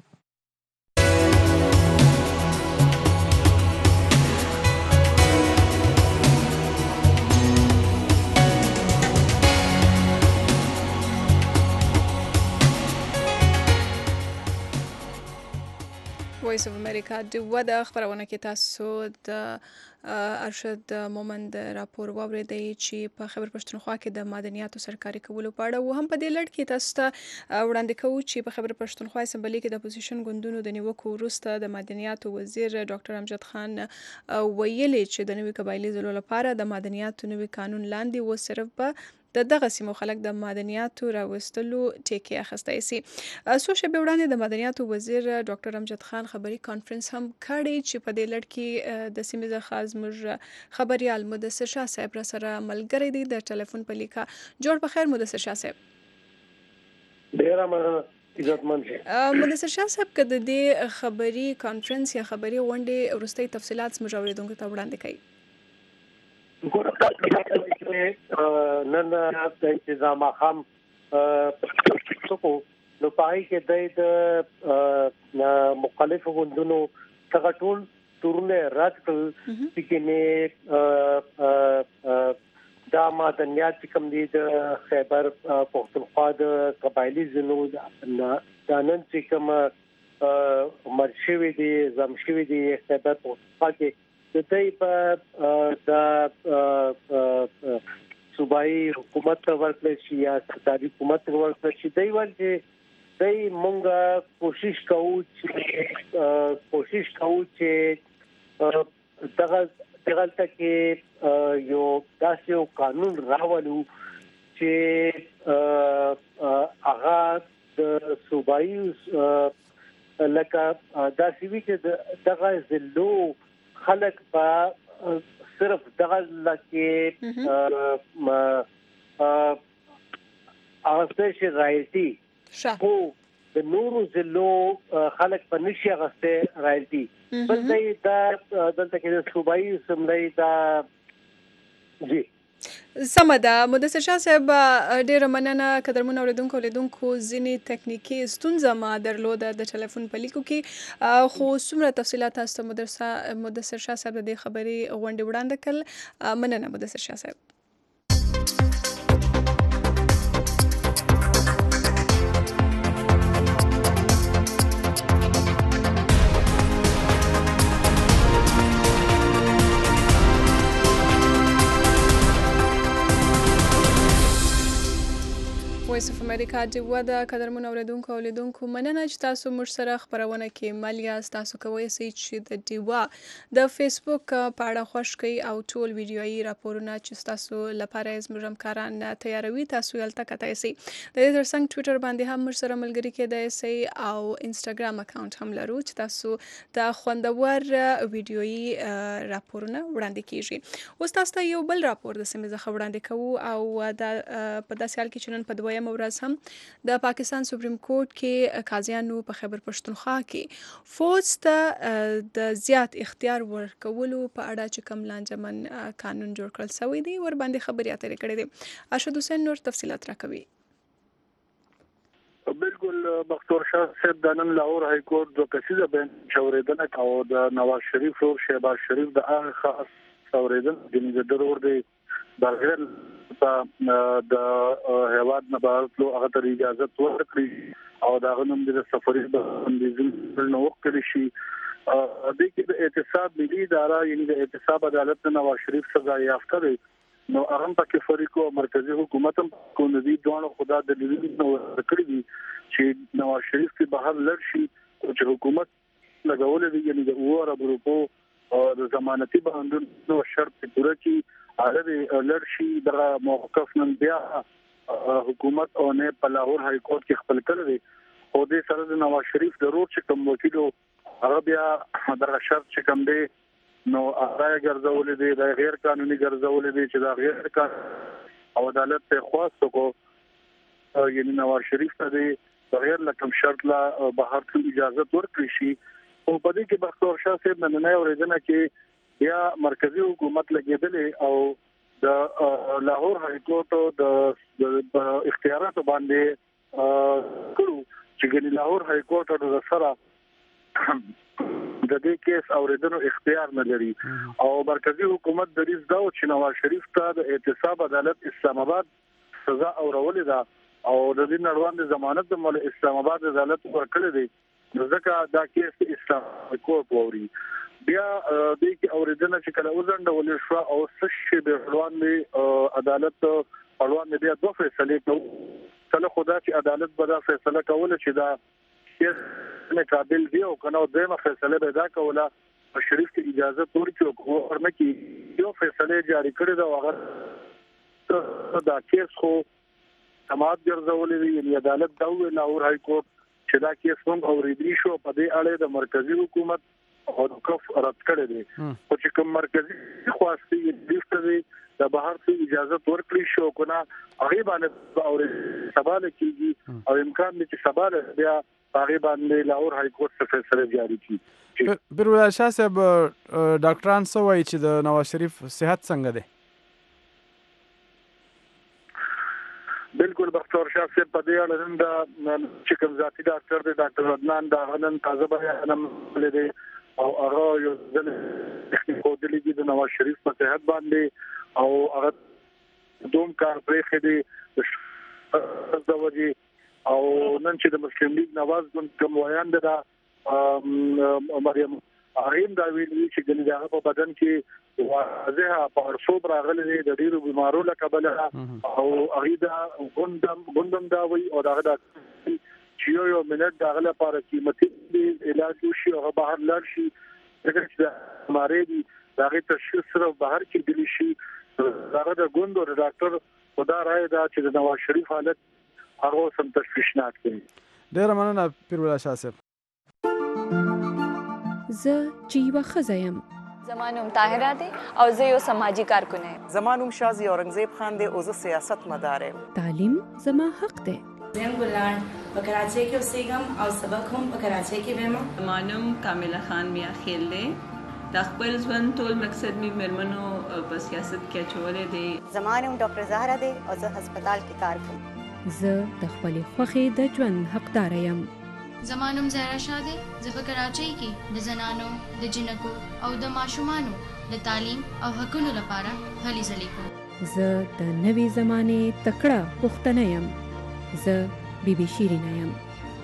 وایس اف امریکا ډیوا د خبرونه کې تاسو د ارشد مومند راپور واوریدئ چې په خیبر پښتونخوا کې د معدنیاتو سرکاري کولو په اړه و هم په دې لړ کې تاسو ته وړاندې کوو چې په خیبر پښتونخوا اسمبلي کې د اپوزیشن ګوندونو د نیوکو وروسته د معدنیاتو وزیر ډاکټر امجد خان ویلي چې د نوي قبایلي ضلعو لپاره د معدنیاتو نوي قانون لاندې و صرف به د دغه سیمو خلک د معدنیاتو راوستلو ټیکې اخیستی سي. څو شېبې وړاندې د معدنیاتو وزیر ډاکټر امجد خان خبري کانفرنس هم کړی چې په دې لړ کې د سیمې څخه زموږ خبریال مدثر شاه صاحب را سره ملګری دی د ټلیفون په لیکه. جوړ په خیر مدثر شاه صاحب. ډیره مننه عزتمن شه. مدثر شاه صاحب که د دې خبري کانفرنس یا خبري غونډې وروستۍ تفصیلات زموږ اورېدونکو ته وړاندې کوي. نن د انتظام خام څوک نو پای کې د مختلفو غوندونو څنګه ټول تورونه رات کې نه دا معدنیات کوم دي د خیبر پښتونخوا د قبایلی ضلعو د نن چې کوم مرشوي دي زمشوي دي خیبر پښتونخوا کې د دې په د صوبایي حکومت ورکړل شي یا ستاسو حکومت ورکړل شي دی ورته دی مونږه کوشش کوو چې کوشش کوو چې دغه دغه کې یو داسې قانون راولو چې هغه د صوبایي لکه داسې وي چې دغه ضلعو خلق په صرف دغه لکه اوسه شي رایتي خو د نورو ضلعو خلق په نشي غسته رایتي بل دا دلته کې د صوبایي سملای دا جی سمه ده. مدثر شاه صاحب ډیره مننه. قدرمن اوریدونکو لیدونکو ځینې تکنیکی ستونزه ما درلوده د ټلیفون په لیکو کې خو څومره تفصیلات تاسو ته مدثر شاه صاحب د خبري غونډې وړاندې کړل. مننه مدثر شاه صاحب. وایس اف امریکا ډیوا د قدرمن اوریدونکو او لیدونکو مننه چې تاسو موږ سره خبرونه کې مل یاست. تاسو کولی شئ چې د ډیوا د فیسبوک په اړه خوښ کړئ او ټول ویډیویي راپورونه چې تاسو لپاره زموږ همکاران تیاروي تاسو هلته کتای شئ. د دې ترڅنګ ټویټر باندې هم موږ سره ملګري کېدای شئ او انسټاګرام اکاونټ هم لرو چې تاسو ته خوندور ویډیویي راپورونه وړاندې کیږي. اوس تاسو ته یو بل راپور د سیمې څخه وړاندې کوو او دا په داسې حال کې چې نن په دویم ورځ هم د پاکستان سپریم کورټ کې قاضیانو په خیبر پښتونخوا کې فوج ته د زیات اختیار ورکولو په اړه چې کوم لانجمن قانون جوړ کړل شوی دی ور باندې خبرې اترې کړې دي. ارشد حسین نور تفصیلات راکوي. بالکل مختور شاه صاحب د نن لاهور های کورټ د کسیزه بین شوریدنه او د نواز شریف او شهباز شریف د هغه خاص شوریدنه د ضرور دی بغیر د هیواد نه بهرلو هغه ته اجازه ورکړي او دا غنوم د سفري باندې نو وکړي شي. د دې کې د اعتصاب ملي اداره یعنی د اعتصاب عدالت نواز شریف سزا یافته دی نو هغه پکې فریق او مرکزی حکومت هم کو ندي دوه خدا د لیدل نو کړی دي چې نواز شریف په بهر لړشي او چې حکومت لګول دي یعنی د اوره ګروپو او د ضمانتي بندونو شرط پوره کی هغه لړشي د موقف نن بیا حکومت او نه په لاهور های کورټ کې خپل کړی او د سره د نواز شریف ضرور چې کوم وکیلو هغه بیا دغه شرط چې کوم دی نو هغه ګرځولې دي د غیر قانوني ګرځولې دي چې دا غیر قانوني او عدالت ته خواست کو یعنی نواز شریف ته دی بغیر لکم شرط لا بهر ته اجازه ورکړي شي او په دې کې بختور شاه صاحب نن نه اورېدنه کې بیا مرکزی حکومت لګیدلې او د لاهور های کورټ د اختیارات باندې کړو چې ګنې لاهور های کورټ د سره د دې کیس اوریدنو اختیار نه لري او مرکزی حکومت د ریس دا چې نواز شریف ته د اعتصاب عدالت اسلام آباد سزا اورولې ده او د دې نړوان د ضمانت د مول اسلام آباد عدالت ورکړې دي ځکه دا کیس اسلام کورټ ووري بیا د دې اوریدنه چې کله وزنډول شو او سشي به روان دي عدالت روان دي دوه فیصله کوي کله خدا چې عدالت به دا فیصله کوله چې دا کیس نه قابل دی او کنه دغه فیصله به دا کوله شریف ته اجازه ورکړي او ورنه کې یو فیصله جاری کړی دا هغه دا کیس خو سماعت ګرځولې دی یعنی عدالت دا ویل لاهور های کورټ چې دا کیس هم اوریدلی شو په دې اړه د مرکزی حکومت او کف رد کړی دی او چې کوم مرکزی خواسته یې دی د بهر څخه اجازه ورکړي شو کنه هغه باندې اورې سوال کیږي او امکان دی چې سوال بیا هغه باندې لاهور های کورټ څخه فیصله جاری کړي. بیرول شاه صاحب ډاکټران څه وایي چې د نواز شریف صحت څنګه دی؟ بالکل بختور شاه صاحب په دې اړه نن دا چې کوم ذاتی ډاکټر دی ډاکټر عدنان دا غنن تازه بیان لیدي او هغه یو ځل کو دلګي د نواز شریف په صحت باندې او هغه دوم کار پرې خېدي د وجه او نن چې د مسلم لیگ نواز ګوند کوم ویان ده مریم هغه دا ویلي چې ګنې هغه په بدن کې واضحه پارسوب راغلي د ډیرو بیمارو له کبله او هغه دا ګوندم ګوندم دا وی او دا دا چې یو منټ دا غله لپاره قیمتي علاج وشي او بهر لاړ شي دغه چې مارې دي داغه تشخیص صرف بهر کې دلی شي داغه د ګوند او ډاکټر خدا راي دا چې د نواز شریف حالت هغه سم تشویشناک دي. ډیر مننه پیرول شاه صاحب. زه چې یوه ښځه یم. زما نوم طاهره دی او زه یو سماجي کارکونه یم. زما نوم شازي اورنګزیب خان دی او زه سیاست مدار یم. تعلیم زما حق دی. زم ګلان په کراچۍ کې اوسېږم او سبق هم په کراچۍ کې وایم. زما نوم کامله خان میا خیل دی. د خپل ژوند ټول مقصد می مرمنو په سیاست کې اچولې دی. زما نوم ډاکټر زهرا دی او زه هسپتال کې کار کوم. زه د خپلې خوښې د ژوند حقدار یم. زما نوم زهرا شاه دی. زه په کراچۍ کې د زنانو د جنکو او د ماشومانو د تعلیم او حقونو لپاره هلې ځلې کوم. زه د نوې زمانې تکړه پښتنه یم. زه بی بی شیرینه یم.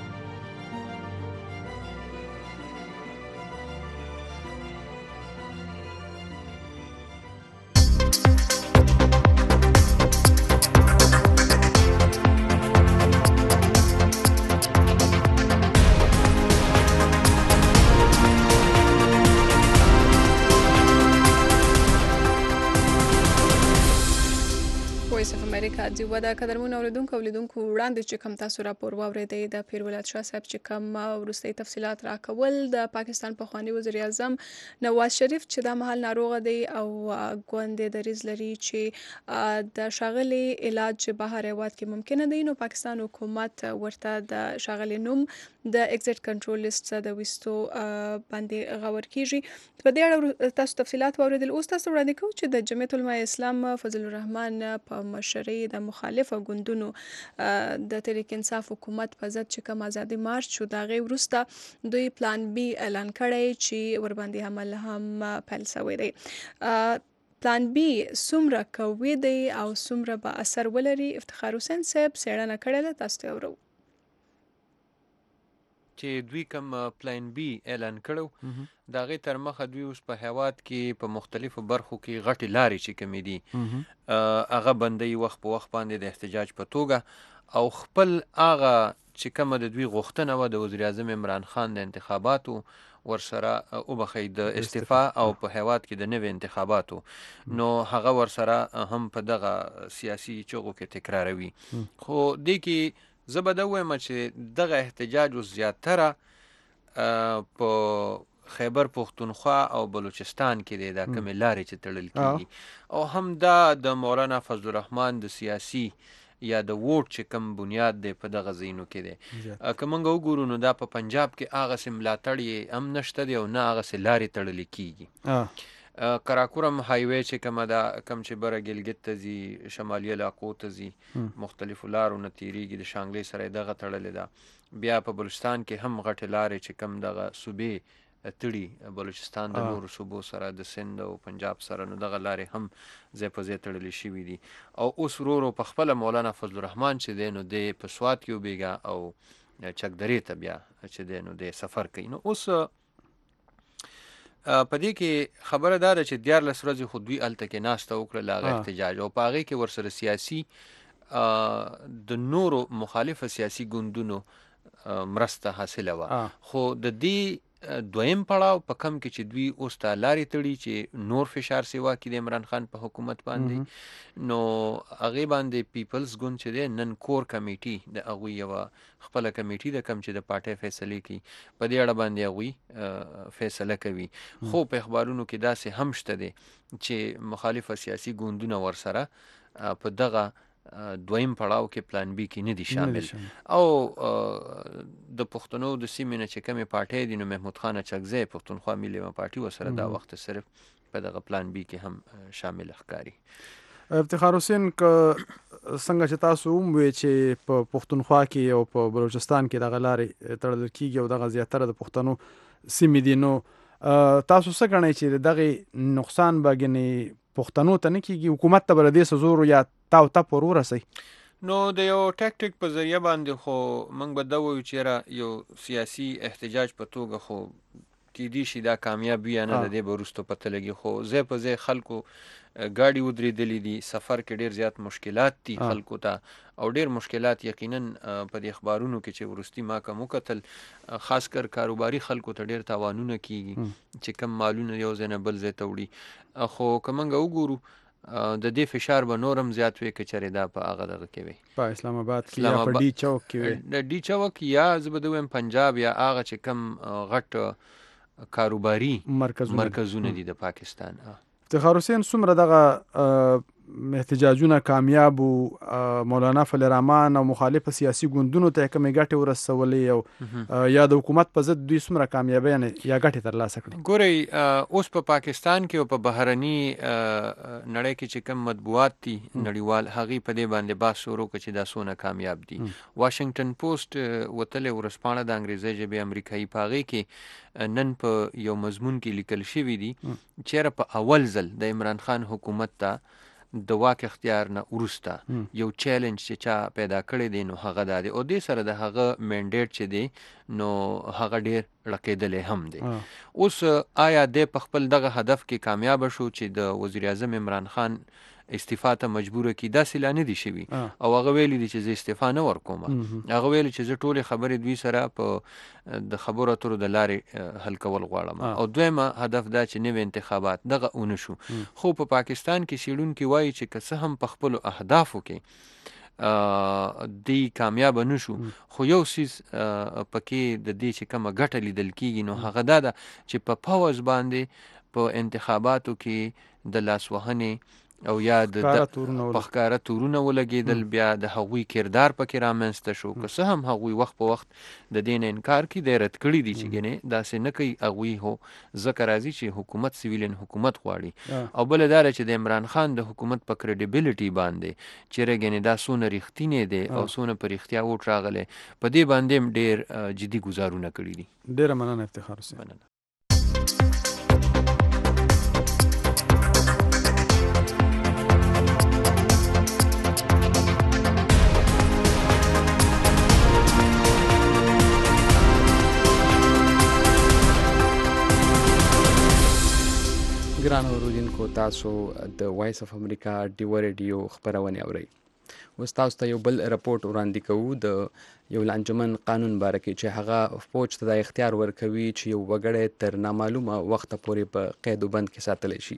دی و د قدرمن اوریدونکو اولیدونکو وړاندې چې کم تاسو راپور واوریدئ د پیرولات شاه صاحب چې کم وروستي تفصيلات راکول د پاکستان پخوانی وزیر اعظم نواز شریف چې د محل ناروغ دی او ګوندې د ریز لري چې د شاغلي علاج بهر هیواد کې ممکن دی نو پاکستان حکومت ورته د شاغلي نوم د ایگزیټ کنټرول لیست د وستو باندې غور کیږي په دې اړه تاسو تفصيلات واوریدل. اوس تاسو وړاندې کوم چې د جمعیت العلماء اسلام فضل الرحمن په مشرۍ د مخالفه ګوندونو د تحریک انصاف حکومت په ضد چې کوم ازادي مارچ شو دا غي ورسته دوی پلان بی اعلان کړی چې ور باندې عمل هم پیل شوی دی. پلان بی څومره کوي دی او څومره به اثر ولري؟ افتخار حسین صاحب څېړنه کړې ده، تاسو ته اورو. چې دوی کوم پلان بی اعلان کړو د هغې تر مخه دوی اوس په هیواد کې په مختلفو برخو کې غټې لارې چې کومې دي هغه بندوي وخت په وخت باندې د احتجاج په توګه او خپل هغه چې کومه د دوی غوښتنه وه د وزیر اعظم عمران خان د انتخاباتو ورسره وبخئ د استعفا او په هیواد کې د نوې انتخاباتو نو هغه ورسره هم په دغه سیاسي چغو کې تکراروي خو دې کې زه به دا ووایم چې دغه احتجاج اوس زیاتره په خیبر پښتونخوا او بلوچستان کې دی دا کومې لارې چې تړل کېږي او هم دا د مولانا فضل الرحمن د سیاسي یا د ووټ چې کوم بنیاد دی په دغه ځایونو کې دی که موږ وګورو نو دا په پنجاب کې هغسې ملاتړ یې هم نشته دی او نه هغسې لارې تړلې کېږي کراکورم هایوی چې کومه ده کوم چې بره ګلګت ته ځي شمالي علاقو ته ځي مختلفو لارو نه تېرېږي د شانګلې سره یې دغه تړلې ده بیا په بلوچستان کې هم غټې لارې چې کوم دغه صوبې تړي بلوچستان د نورو صوبو سره د سند او پنجاب سره نو دغه لارې هم ځای په ځای تړلې شوي دي او اوس ورو ورو په خپله مولانا فضل الرحمن چې دی نو دی په سوات کې وبېږه او چک درې ته بیا چې دی نو دی سفر کوي نو اوس په دې کې خبره دا ده چې دیارلس ورځې خو دوی هلته کې ناسته وکړله هغه احتجاج او په هغې کې ورسره سیاسي د نورو مخالفه سیاسي ګوندونو مرسته حاصله وه خو د دې دویم پړاو په کم کې چې دوی اوس ته لارې تړي چې نور فشار سیوا کړي د عمران خان په حکومت باندې نو هغې باندې پیپلز ګوند چې دی نن کور کمیټي د هغوی یوه خپله کمیټي ده کوم چې د پارټۍ فیصلې کوي په دې اړه باندې هغوی فیصله کوي خو په اخبارونو کې داسې هم شته دی چې مخالفه سیاسي ګوندونه ورسره په دغه دویم پړاو کې پلان بی کې نه دي شامل او د پښتنو د سیمې نه چې کومې پارټۍ دي نو محمود خان اچکزی پښتونخوا ملي پارټي ورسره دا وخت صرف په دغه پلان بی کې هم شامل ښکاري افتخار حسین که څنګه چې تاسو ووایئ چې په پښتونخوا کې او په بلوچستان کې دغه لارې تړل کېږي او دغه زیاتره د پښتنو سیمې دي نو تاسو څه ګڼئ چې دغې نقصان به ګنې پښتنو ته نه کېږي حکومت ته به له دې څه زور یا تاو تپ ور ورسئ نو د یو ټاکټیک په ذریعه باندې خو موږ به دا وایو چې یاره یو سیاسي احتجاج په توګه خو کیدی شي دا کامیاب وي یا نه د دې به وروسته پته لګي خو ځای په ځای خلکو ګاډي ودرېدلي دي سفر کې ډېر زیات مشکلات دي خلکو ته او ډېر مشکلات یقینا په دې اخبارونو کې چې وروستي ما کوم وکتل خاص کر کاروباري خلکو ته ډېر تاوانونه کیږي چې کم مالونه یو ځای نه بل ځای ته وړي خو که موږ وګورو د دې فشار به نورم زیات وي که چېرې دا په هغه دغه کې وي په اسلام آباد کې یا په ډي چوک کې وي د ډي چوک یا زه به د ویم پنجاب یا هغه چې کم غټ کاروباري مرکزونه دي د پاکستان افتخار حسین څومره دغه احتجاجونه کامیاب و مولانا فضل الرحمن او مخالفه سیاسي ګوندونو ته کومې ګټې ورسولې او یا د حکومت په ضد دوی څومره کامیابیانې یا ګټې ترلاسه کړي ګورئ اوس په پاکستان کې او په بهرني نړۍ کې چې کوم مطبوعات دي نړیوال هغې په دې باندې بحث شروع کړه چې دا څونه کامیاب دي واشنګټن پوسټ وتلې ورځپاڼه د انګریزي ژبې امریکایي په هغې کې نن په یو مضمون کې لیکل شوي دي چېرې په اول ځل د عمران خان حکومت ته د واک اختیار نه وروسته یو چیلنج چې چا پیدا کړی دی نو هغه دا دی او دې سره د هغه مینډیټ چې دی نو هغه ډېر لړکېدلی هم دی اوس آیا دی په خپل دغه هدف کې کامیابه شو چې د وزیر اعظم عمران خان استعفا ته مجبوره کړي داسې لا نه دي شوي او هغه ویلي دي چې زه استعفا نه ورکوم هغه ویلي چې زه ټولې خبرې دوی سره په د خبرو اترو د لارې حل کول غواړم او دویمه هدف دا چې نوې انتخابات دغه ونه شو خو په پاکستان کې څېړونکي وایي چې که څه هم په خپلو اهدافو کې دی کامیاب نه شو خو یو څیز پکې د دې چې کومه ګټه لیدل کېږي نو هغه دا ده چې په پوځ باندې په انتخاباتو کې د لاسوهنې او یا د پخکاره تورونه ولګېدل بیا د هغوی کردار پکې رامنځته شو که څه هم هغوی وخت په وخت د دې نه انکار کړي دی رد کړي دي چې ګنې داسې نه کوي هغوی هو ځکه راځي چې حکومت سیویلین حکومت غواړي او بله دا ده چې د عمران خان د حکومت په کریډیبیلیټي باندې چېرې ګنې دا څونه رښتینې دی او څونه په رښتیا ووټ راغلی په دې باندې هم ډېر جدي ګزارونه کړي دي ډېره مننه افتخار حسین مننه تاسو د وایس اف امریکا ډیو ریډیو خبرونه اورئ. اوس تاسو ته یو بل رپورټ وړاندې کوو د یو انجمن قانون باره کې چې هغه فوج ته د اختیار ورکوي چې یو وګړی تر نامعلومه وخته پورې په قید و بند کې ساتلی شي.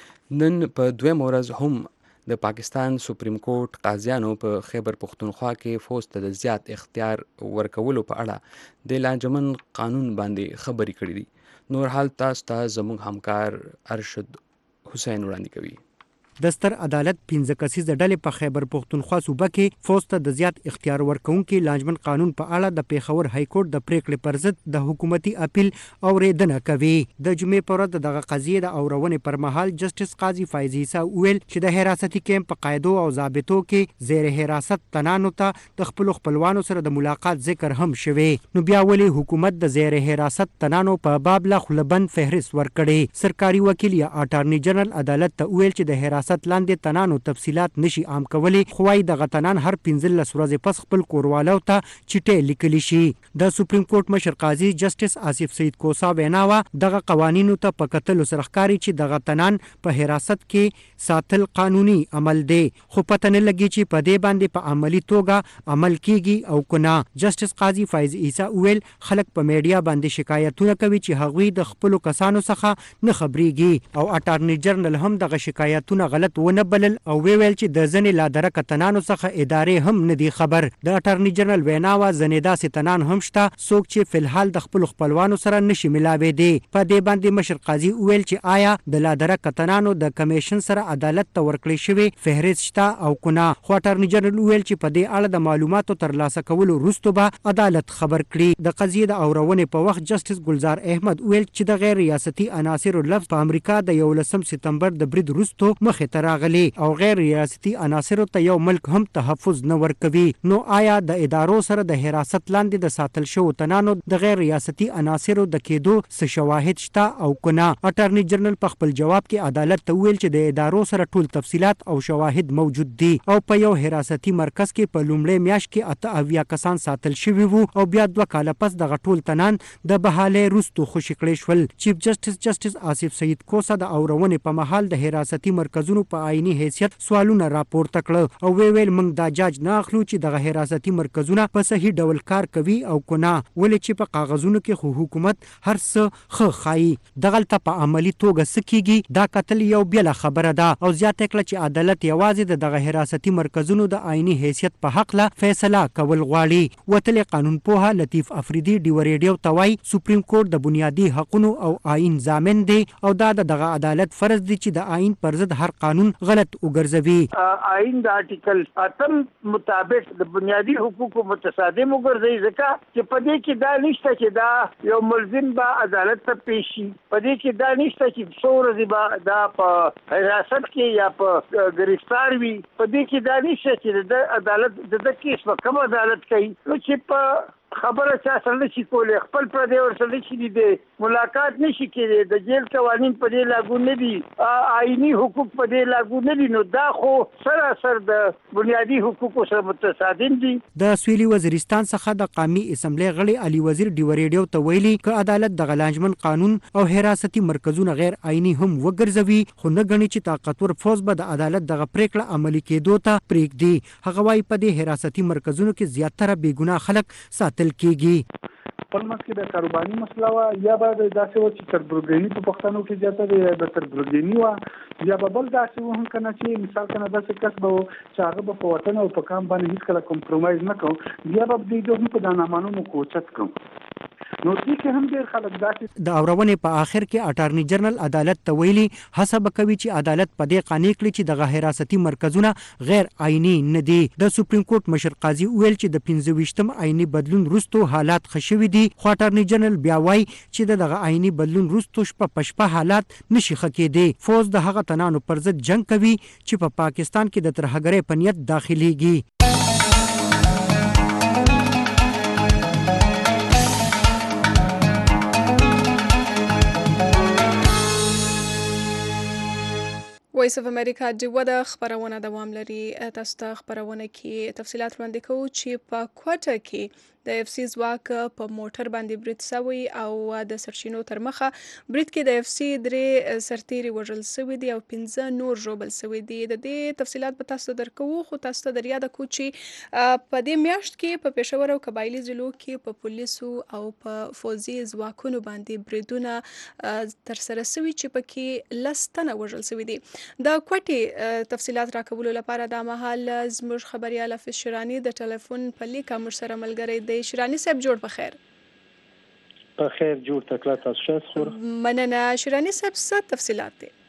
نن په دویم ورځ هم د پاکستان سپریم کورټ قاضیانو په خیبر پختونخوا کې فوج ته د زیات اختیار ورکولو په اړه د انجمن قانون باندې خبرې کړې دي. نور حال تاسو ته زموږ همکار ارشد حسین وړاندې کوي. د ستر عدالت پنځه کسیزه ډلې په خیبر پختونخوا صوبه کې فوج ته د زیات اختیار ورکوونکي لانجمن قانون په اړه د پیښور های کورټ د پریکړې پر ضد د حکومتي اپیل اوریدنه کوي. د جمعې په ورځ دغه قضیې د اورونې پر مهال جسټس قاضي فایز عیسی ویل چې د حراستي کیمپ په قاعدو او ضابطو کې زیر حراست تنانو ته د خپل خپلوانو سره د ملاقات ذکر هم شوی. نو بیا ولې حکومت د زیر حراست تنانو په باب لا خلبند فهرست ورکړي؟ سرکاري وکیل یا اټارنی جنرال عدالت ته ویل چې د حراست لاندې تنانو تفصيلات نشي عام کولی، خو وايي دغه تنان هر پنځلس ورځې پس خپل کوروالو ته چټې لیکلی شي. د سپریم کورټ مشر قاضي جسټس آصف سید کوسا ویناوه دغه قوانینو ته په کتلو سره ښکاري چې دغه تنان په حراست کې ساتل قانوني عمل دی، خو پته نه لګي چې په دې باندې په عملی توګه عمل کیږي او کنه. جسټس قاضي فایز عیسی ویل خلک په میډیا باندې شکایتونه کوي چې هغوی د خپل کسانو څخه نه خبريږي او اټارنی جنرال هم دغه شکایتونه غلط ونه بلل او ویل چې د ځنې لادره کتنانو څخه ادارې هم نه دی خبر. د اټارنی جنرال ویناوه ځنې داسې تنان هم شته څوک چې فلحال د خپل خپلوانو سره نشي ملاوي دي. په دې باندې مشر قاضي ویل چې آیا د لادره کتنانو د کمیشن سره عدالت ته ورکړی شوی فهرست شته او کنه. خو اټارنی جنرال ویل چې په دې اړه د معلوماتو ترلاسه کولو وروسته به عدالت خبر کړي. د قضیې د اورونې په وخت جسټس ګلزار احمد ویل چې د غیر ریاستي عناصرو لفظ په امریکا د یولسم سپتمبر د برید وروسته مخې ته راغلی او غیر ریاستي عناصرو ته یو ملک هم تحفظ نه ورکوي. نو آیا د ادارو سره د حراست لاندې د ساتل شو تنانو د غیر ریاستي عناصرو د کېدو څه شواهد شته او کنه؟ اټارنی جنرال په خپل جواب کې عدالت ته ویل چې د ادارو سره ټول تفصيلات او شواهد موجود دي او په یو حراستي مرکز کې په لومړۍ میاشت کې اته اویا کسان ساتل شوي وو او بیا دوه کاله پس دغه ټول تنان د بحالې وروسته خوشي کړی شول. چیف جسټس جسټس آصف سید کوسا د اورونې په مهال د حراستي مرکزونو په عیني حیثیت سوالونه راپورته کړ او وی ویل موږ دا جاج نه اخلو چې دغه حراستي مرکزونه په صحیح ډول کار کوي او کنه، ولې چې په کاغذونو کې خو حکومت هر څه خ خایي دغلته په عملی توګه سکیږي. دا قتل یو بل خبره ده او زیاته کړه چې عدالت یوازې د دغه حراستي مرکزونو د عیني حیثیت په حق لا فیصله کول غواړي. وتل قانون پوها لطیف افریدي ډیو ریډیو توای سپریم کورټ د بنیادی حقوقو او آئین ضامن دی او دا دغه عدالت فرض دی چې د آئین پر ضد هر قانون غلط وګرځوي. آئین د آرټیکل اتم مطابق د بنیادی حقوقو متصادم وګرځي، ځکه چې په دې کې دا نشته چې دا یو ملزم به عدالت ته پیش شي، په دې کې دا نشته چې څو ورځې به دا په حراست کې یا په گرفتار وي، په دې کې دا نشته چې د عدالت د کیس په کوم عدالت کوي. نو چې په خبره چا سره نشي کولی، خپل پر دې ورسره نشي دی ملاقات نشي کېدی، د جیل قوانین په دې لاګو نه دي، آئینی حقوق په دې لاګو نه دي، نو دا خو سراسر د بنیادی حقوقو سره متصادم دي. د سویلي وزیرستان څخه د قومي اسمبلی غړي علي وزیر ډیو ریډیو ته ویلي ک عدالت د غلانجمن قانون او حراستي مرکزونه غیر آئینی هم وګرځوي، خو نه غني چې طاقتور فوج به د عدالت دغه پریکړه عملي کېدو ته پریږدي. هغه وايي په دې حراستي مرکزونو کې زیاتره بېګناه خلک ساتل کېږي. خپل مسکې د کاروباري مسله وه یا به داسې وه چې تربورګیني په پښتنو کې زیاته دی، د تربورګیني وه یا به بل داسې و هم که نه چې مثال که نه داسې کس به و چې هغه به په وطن او په کام باندې هېڅکله کمپرومایز نه کوو، بیا به دوی هم په دا نامعلومو کوچت کوو. نو دې کې هم ډېر خلک داسې د اورونې په آخر کې اټارنی جنرال عدالت ته ویلي هڅه به کوي چې عدالت په دې قانع کړي چې دغه حراستي مرکزونه غیر آئیني نه دي. د سپریم کورټ مشر قاضي ویل چې د پنځه ویشتم آئیني بدلون وروسته حالات ښه شوي دي، خو اټارنی جنرال بیا وایي چې د دغه آئیني بدلون وروسته شپه په شپه حالات نشي ښه کېدی. فوج د هغه تنانو پر ضد جنګ کوي چې په پا پاکستان کې د ترهګرۍ په نیت داخليږي. وایس اف امریکا ډیوه د خبرونه دوام لري. تاسو ته خبرونه کې تفصيلات وړاندې کوو چې په کوټه کې د اف سی ځواک په موټر باندې برید شوی او د سرچینو تر مخه برید کې د اف سی درې سرتیري وژل شوي دي او پنځه نور ژوبل شوي دي. د دې تفصیلات به تاسو درکوو، خو تاسو ته در یاده کړو چې په دې میاشت کې په پېښور او قبایلي ضلعو کې په پولیسو او په پوځي ځواکونو باندې بریدونه ترسره شوي چې پکې لس تنه وژل شوي دي. د کوټې تفصیلات راکولو لپاره دا مهال زموږ خبریال حافظ شیراني د ټلیفون په لیکه موږ سره ملګری دی. شیراني صاحب جوړ په خیر. په خیر جوړ تکړه تاسو ښه خور. مننه شیراني صاحب، څه تفصیلات دي؟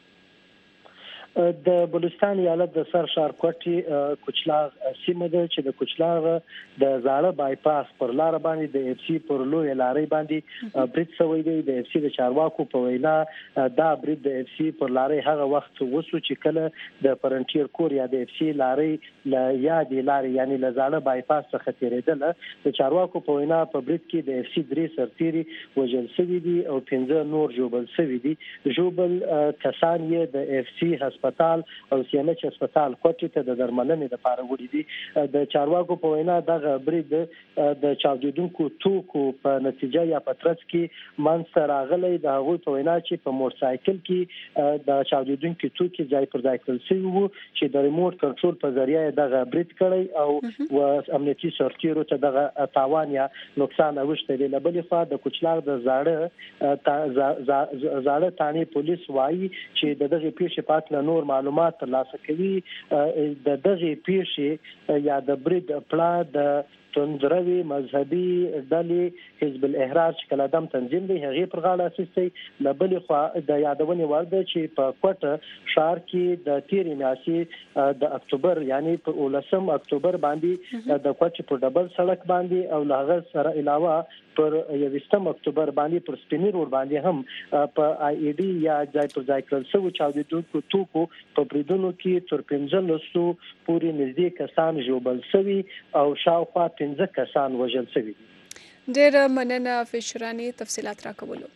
د بلوچستان ایالت د سر ښار کوټې کوچلاغ سیمه ده چې د کوچلاغ د زاړه بایپاس پر لار باندې د اف سی پر لوی لارې باندې برید شوی دی. د اف سی د چارواکو په وینا دا برید د اف سی پر لارې هغه وخت وسو چې کله د فرنټیر کور یا د اف سی لارې ل یادې لارې یعنی ل زاړه بایپاس څخه تیریدله. د چارواکو په وینا په برید کې د اف سی درې سرتیري وژل شوي دي او پنځه نور ژوبل شوي دي. ژوبل کسان یې د اف سی هسپتال او سی ام ایچ هسپتال کوټې ته د درملنې لپاره وړي دي. د چارواکو په وینا دغه برید د چاودیدونکو توکو په نتیجه یا په ترڅ کې منځته راغلی. د هغوی په وینا چې په موټر سایکل کې د چاودیدونکو توکي ځای پر ځای کړل شوي وو چې د ریموټ کنټرول په ذریعه دغه برید کړی او و امنیتي سرتیرو ته دغه تاوان یا نقصان اوښتی دی. له بلې خوا د کوچلاغ د زاړه زاړه تانې پولیس وایي چې د دغه پیښې په اړه نور معلومات ترلاسه کوي. د دغه پیښې یا د برید پلان د توندروي مذهبي ډلې حزب الاحرار چې کله دم تنظیم دی هغه پر غاړه اخیستی. له بلې خوا د یادونې وړ ده چې په کوټه ښار کې د تیرې میاشتې د اکتوبر یعنی په اولسم اکتوبر باندې د کوټې په ډبل سړک باندې او له هغه سره علاوه پر یوستم اکتوبر باندې پر سپینی روډ باندې هم په آی ای ډي یا ځای پر ځای کړل شوی چاودیدونکو توکو په بریدونو کې تر پنځلسو پورې نږدې کسان ژوبل شوي او شاوخوا پنځه کسان وژل شوي دي. ډېره مننه حافظ شیراني تفصیلات راکولو.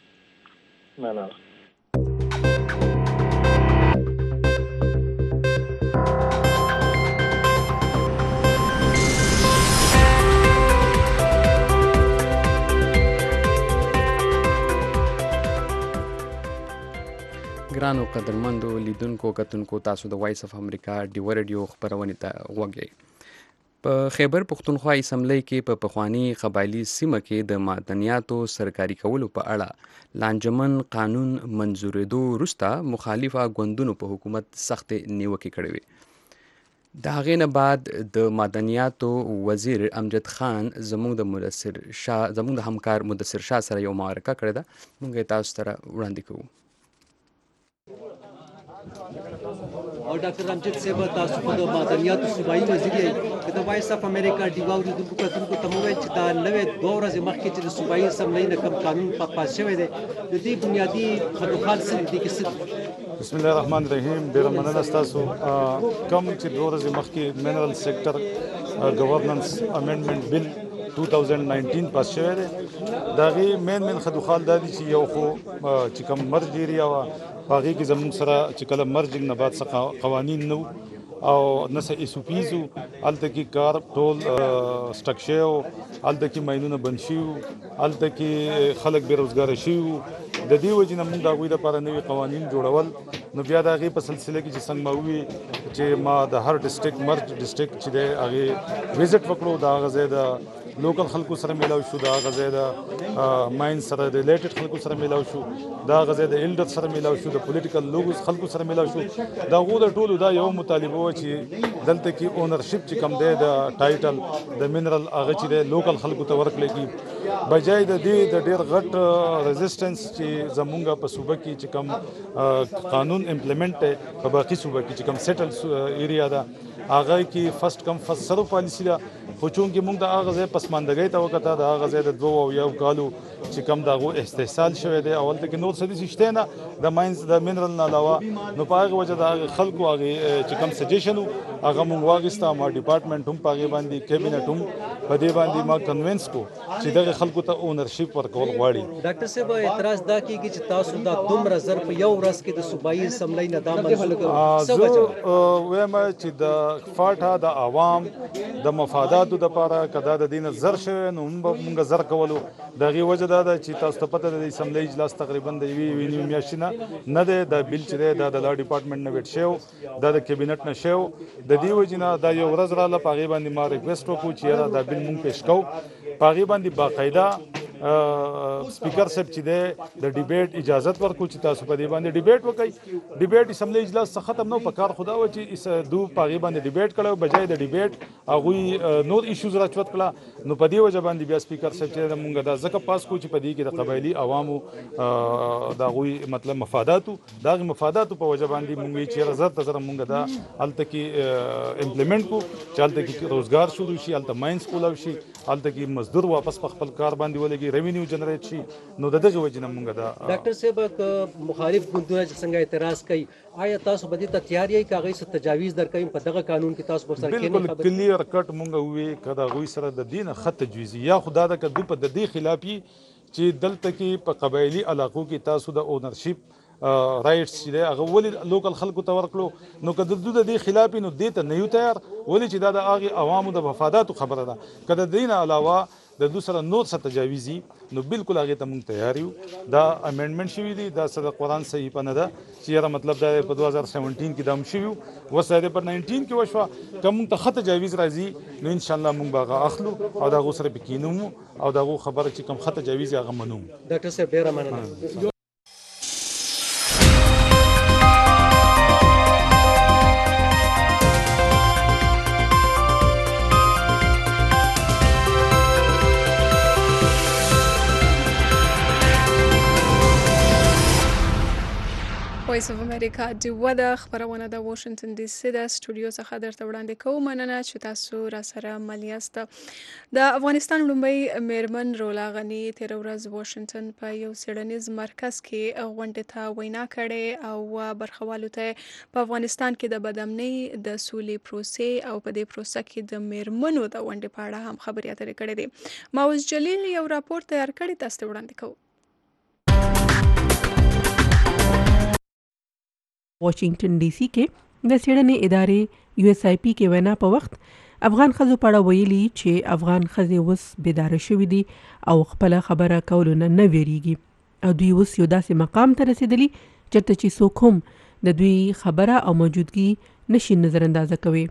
مننه. ګرانو قدرمندو لیدونکو کتونکو، تاسو د وایس اف امریکا ډیو رادیو خبرونه ته وګورئ. په خیبر پختونخوا اسمبلی کې په پخوانی قبایلی سیمه کې د معدنیاتو سرکاري کولو په اړه لانجمن قانون منزورېدو وروسته مخالفه ګوندونو په حکومت سخت نیوکې کړې وې. د هغې نه بعد د معدنیاتو وزیر امجد خان زموږ د مدثر شاه زموږ د همکار مدثر شاه سره یو معرکه کړې ده. موږ یې تاسو سره وړاندې کوو. او ډاکټر امجد صاحب تاسو په د معدنیاتو صوبایي وزیر یې د وایس اف امریکا ډیو اوریدونکو کتونکو ته مو ویل چې دا نوې دوه ورځې مخکې چې د صوبایي اسمبلۍ نه کوم قانون پاس شوی دی د دې بنیادي خطوخال څه دي کې. بسم الله الرحمن الرحیم. ډېره مننه ستاسو. کوم چې دوه ورځې مخکې منرل سیکټر ګورننس امندمنت بل دوه هزار نولس پاس شوی دی د هغې مین مین خطوخال دا دي چې یو خو چې کوم مرج ایریا وه په هغې کې زموږ سره چې کله مرجنګ نه بعد څخه قوانین نه او نه څه ایس او پیز وو. هلته کې کار ټول سټک شوی وو، هلته کې ماینونه بند شوي وو، هلته کې خلک بېروزګاره شوي وو. د دې وجې نه موږ د هغوی لپاره نوي قوانین جوړول. نو بیا د هغې په سلسله کې چې څنګه ما ووي چې ما د هر ډسټرکټ مرج ډسټرکټ چې دی هغې وزټ وکړو. د هغه ځای د لوکل خلکو سره میلاو شو، د هغه ځای د ماین سره ریلیټډ خلکو سره میلاو شو، د هغه ځای د ایلډر سره میلاو شو، د پولیټیکل لوګوس خلکو سره میلاو شو. د هغو د ټولو دا یو مطالبه وه چې دلته کې اونرشپ چې کوم دی د ټایټل د منرل هغه چې دی لوکل خلکو ته ورکړی کي بجای د دې د ډېر غټ ریزسټنس چې زمونږ په صوبه کې چې کوم قانون امپلیمنټ دی په باقي صوبه کې چې کوم سیټل ایریا ده هغه کې فرست کم فرست سرو پالیسي ده. خو چونکې موږ د هغه ځای پسماندګۍ ته وکته د هغه ځای د دوه او یو کالو چې کوم دغه استحصال شوی دی اول ته کې نور څه دي شته نه د ماینز د منرال نه علاوه نو په هغه وجه د خلکو هغه چې کوم سجیشن هغه مونږ واغستا ما ډپارټمنټ هم پاګې باندې کابینټ هم په دې باندې ما کنوینس کو چې دغه خلکو ته اونرشپ ورکول غواړي. ډاکټر صاحب اعتراض دا کیږي چې تاسو دا دومره زر په یو ورځ کې د صوبایي اسمبلی نه دا منظور کړو. زه وایم چې د فاټا د عوام د مفاداتو د لپاره کدا د دین زر شوی نو موږ زر کولو دغه وجه دا ده چې تاسو ته پته د اسمبلی اجلاس تقریبا د یوې ویني میاشتې نه ده د بیل چې ده د لا ډپارټمنټ نه ویټ شو دا د کابینټ نه شو د دې وجه نه دا یو ورځ را ل پاغي باندې ما ریکوست وکړو چې دا بیل مونږ پیش کوو پاغي باندې باقاعده سپیکر صاحب چې ده د ډیبیټ اجازه ورکړو چې تاسو په دې باندې ډیبیټ وکړئ. ډیبیټ اسمبلی اجلاس څخه ختم نو په کار خدا و چې اس دو پاغي باندې ډیبیټ کړو بجای د ډیبیټ هغه نور ایشوز راچوت کړه نو په دې وجه باندې بیا سپیکر صاحب چې مونږ دا ځکه پاس کو چې په دې کې د قبایلی عوامو دا غوي مطلب مفاداتو دا مفاداتو په وجه باندې مونږ چې رضا تزر مونږ دا الته کې امپلیمنٹ کو چالته کې روزګار شروع شي الته ماینز کولو شي الته کې مزدور واپس په خپل کار باندې ولګي ریوینیو جنریټ شي نو دغه وجنه مونږ دا. ډاکټر صاحب مخالف ګوندونه چې څنګه اعتراض کوي آیا تاسو به دې ته تیار یې کاغذ څخه تجاویز درکوي په دغه قانون کې تاسو به سره کې بالکل کلیر کټ مونږ وې کدا غوي سره د دین خط تجویزي یا خدا د کدو په د دې خلافي چې دلته کې په قبایلی علاقو کې تاسو د اونرشپ رائټس چې هغه ولې لوکل خلکو ته ورکړو نو کله د دې خلاف نو دې ته نه یو تیار ولې چې دا د هغه عوامو د مفاداتو خبره ده کله دین علاوه د دوسره نور څه تجاویزي نو بالکل هغه ته مونږ تیار یو دا امندمنت شوی دی دا سره قرآن صحیح پنه ده چې یاره مطلب دا په دوه هزار سیونټین کې دم شوی وسره په ناینټین کې وشو کوم ته خط تجاویز راځي نو ان شاء الله مونږ باغه اخلو او دا غو سره بکینو او دا غو خبره چې کوم خط تجاویز هغه منو. ډاکټر صاحب ډیر مننه. وایس اف امریکا د ودا خبرونه د واشنگټن ډي سي د سټوډیو څخه درته وړاندې کوم. مننه چې تاسو را سره مل یاست. د افغانستان لومړی میرمن رولا غنی تیر ورځ واشنگټن په یو څېړنیز مرکز کې غونډې ته وینا کړې او برخوالو ته په افغانستان کې د بدامنۍ د سولې پروسې او په دې پروسه کې د میرمنو د ونډې په اړه هم خبرې اترې کړې دي. ماوز جلیل یو راپور تیار کړی تاسو ته وړاندې کوو. واشنگټن ډي سي کې د څېړنې ادارې یو ایس آی پی کې وینا په وخت افغان ښځو په اړه ویلي چې افغان ښځې اوس بیداره شوي دي او خپله خبره کولو نه نه ویریږي او دوی اوس یو داسې مقام ته رسېدلي چېرته چې څوک هم د دوی خبره او موجودګي نشي نظر اندازه کوي.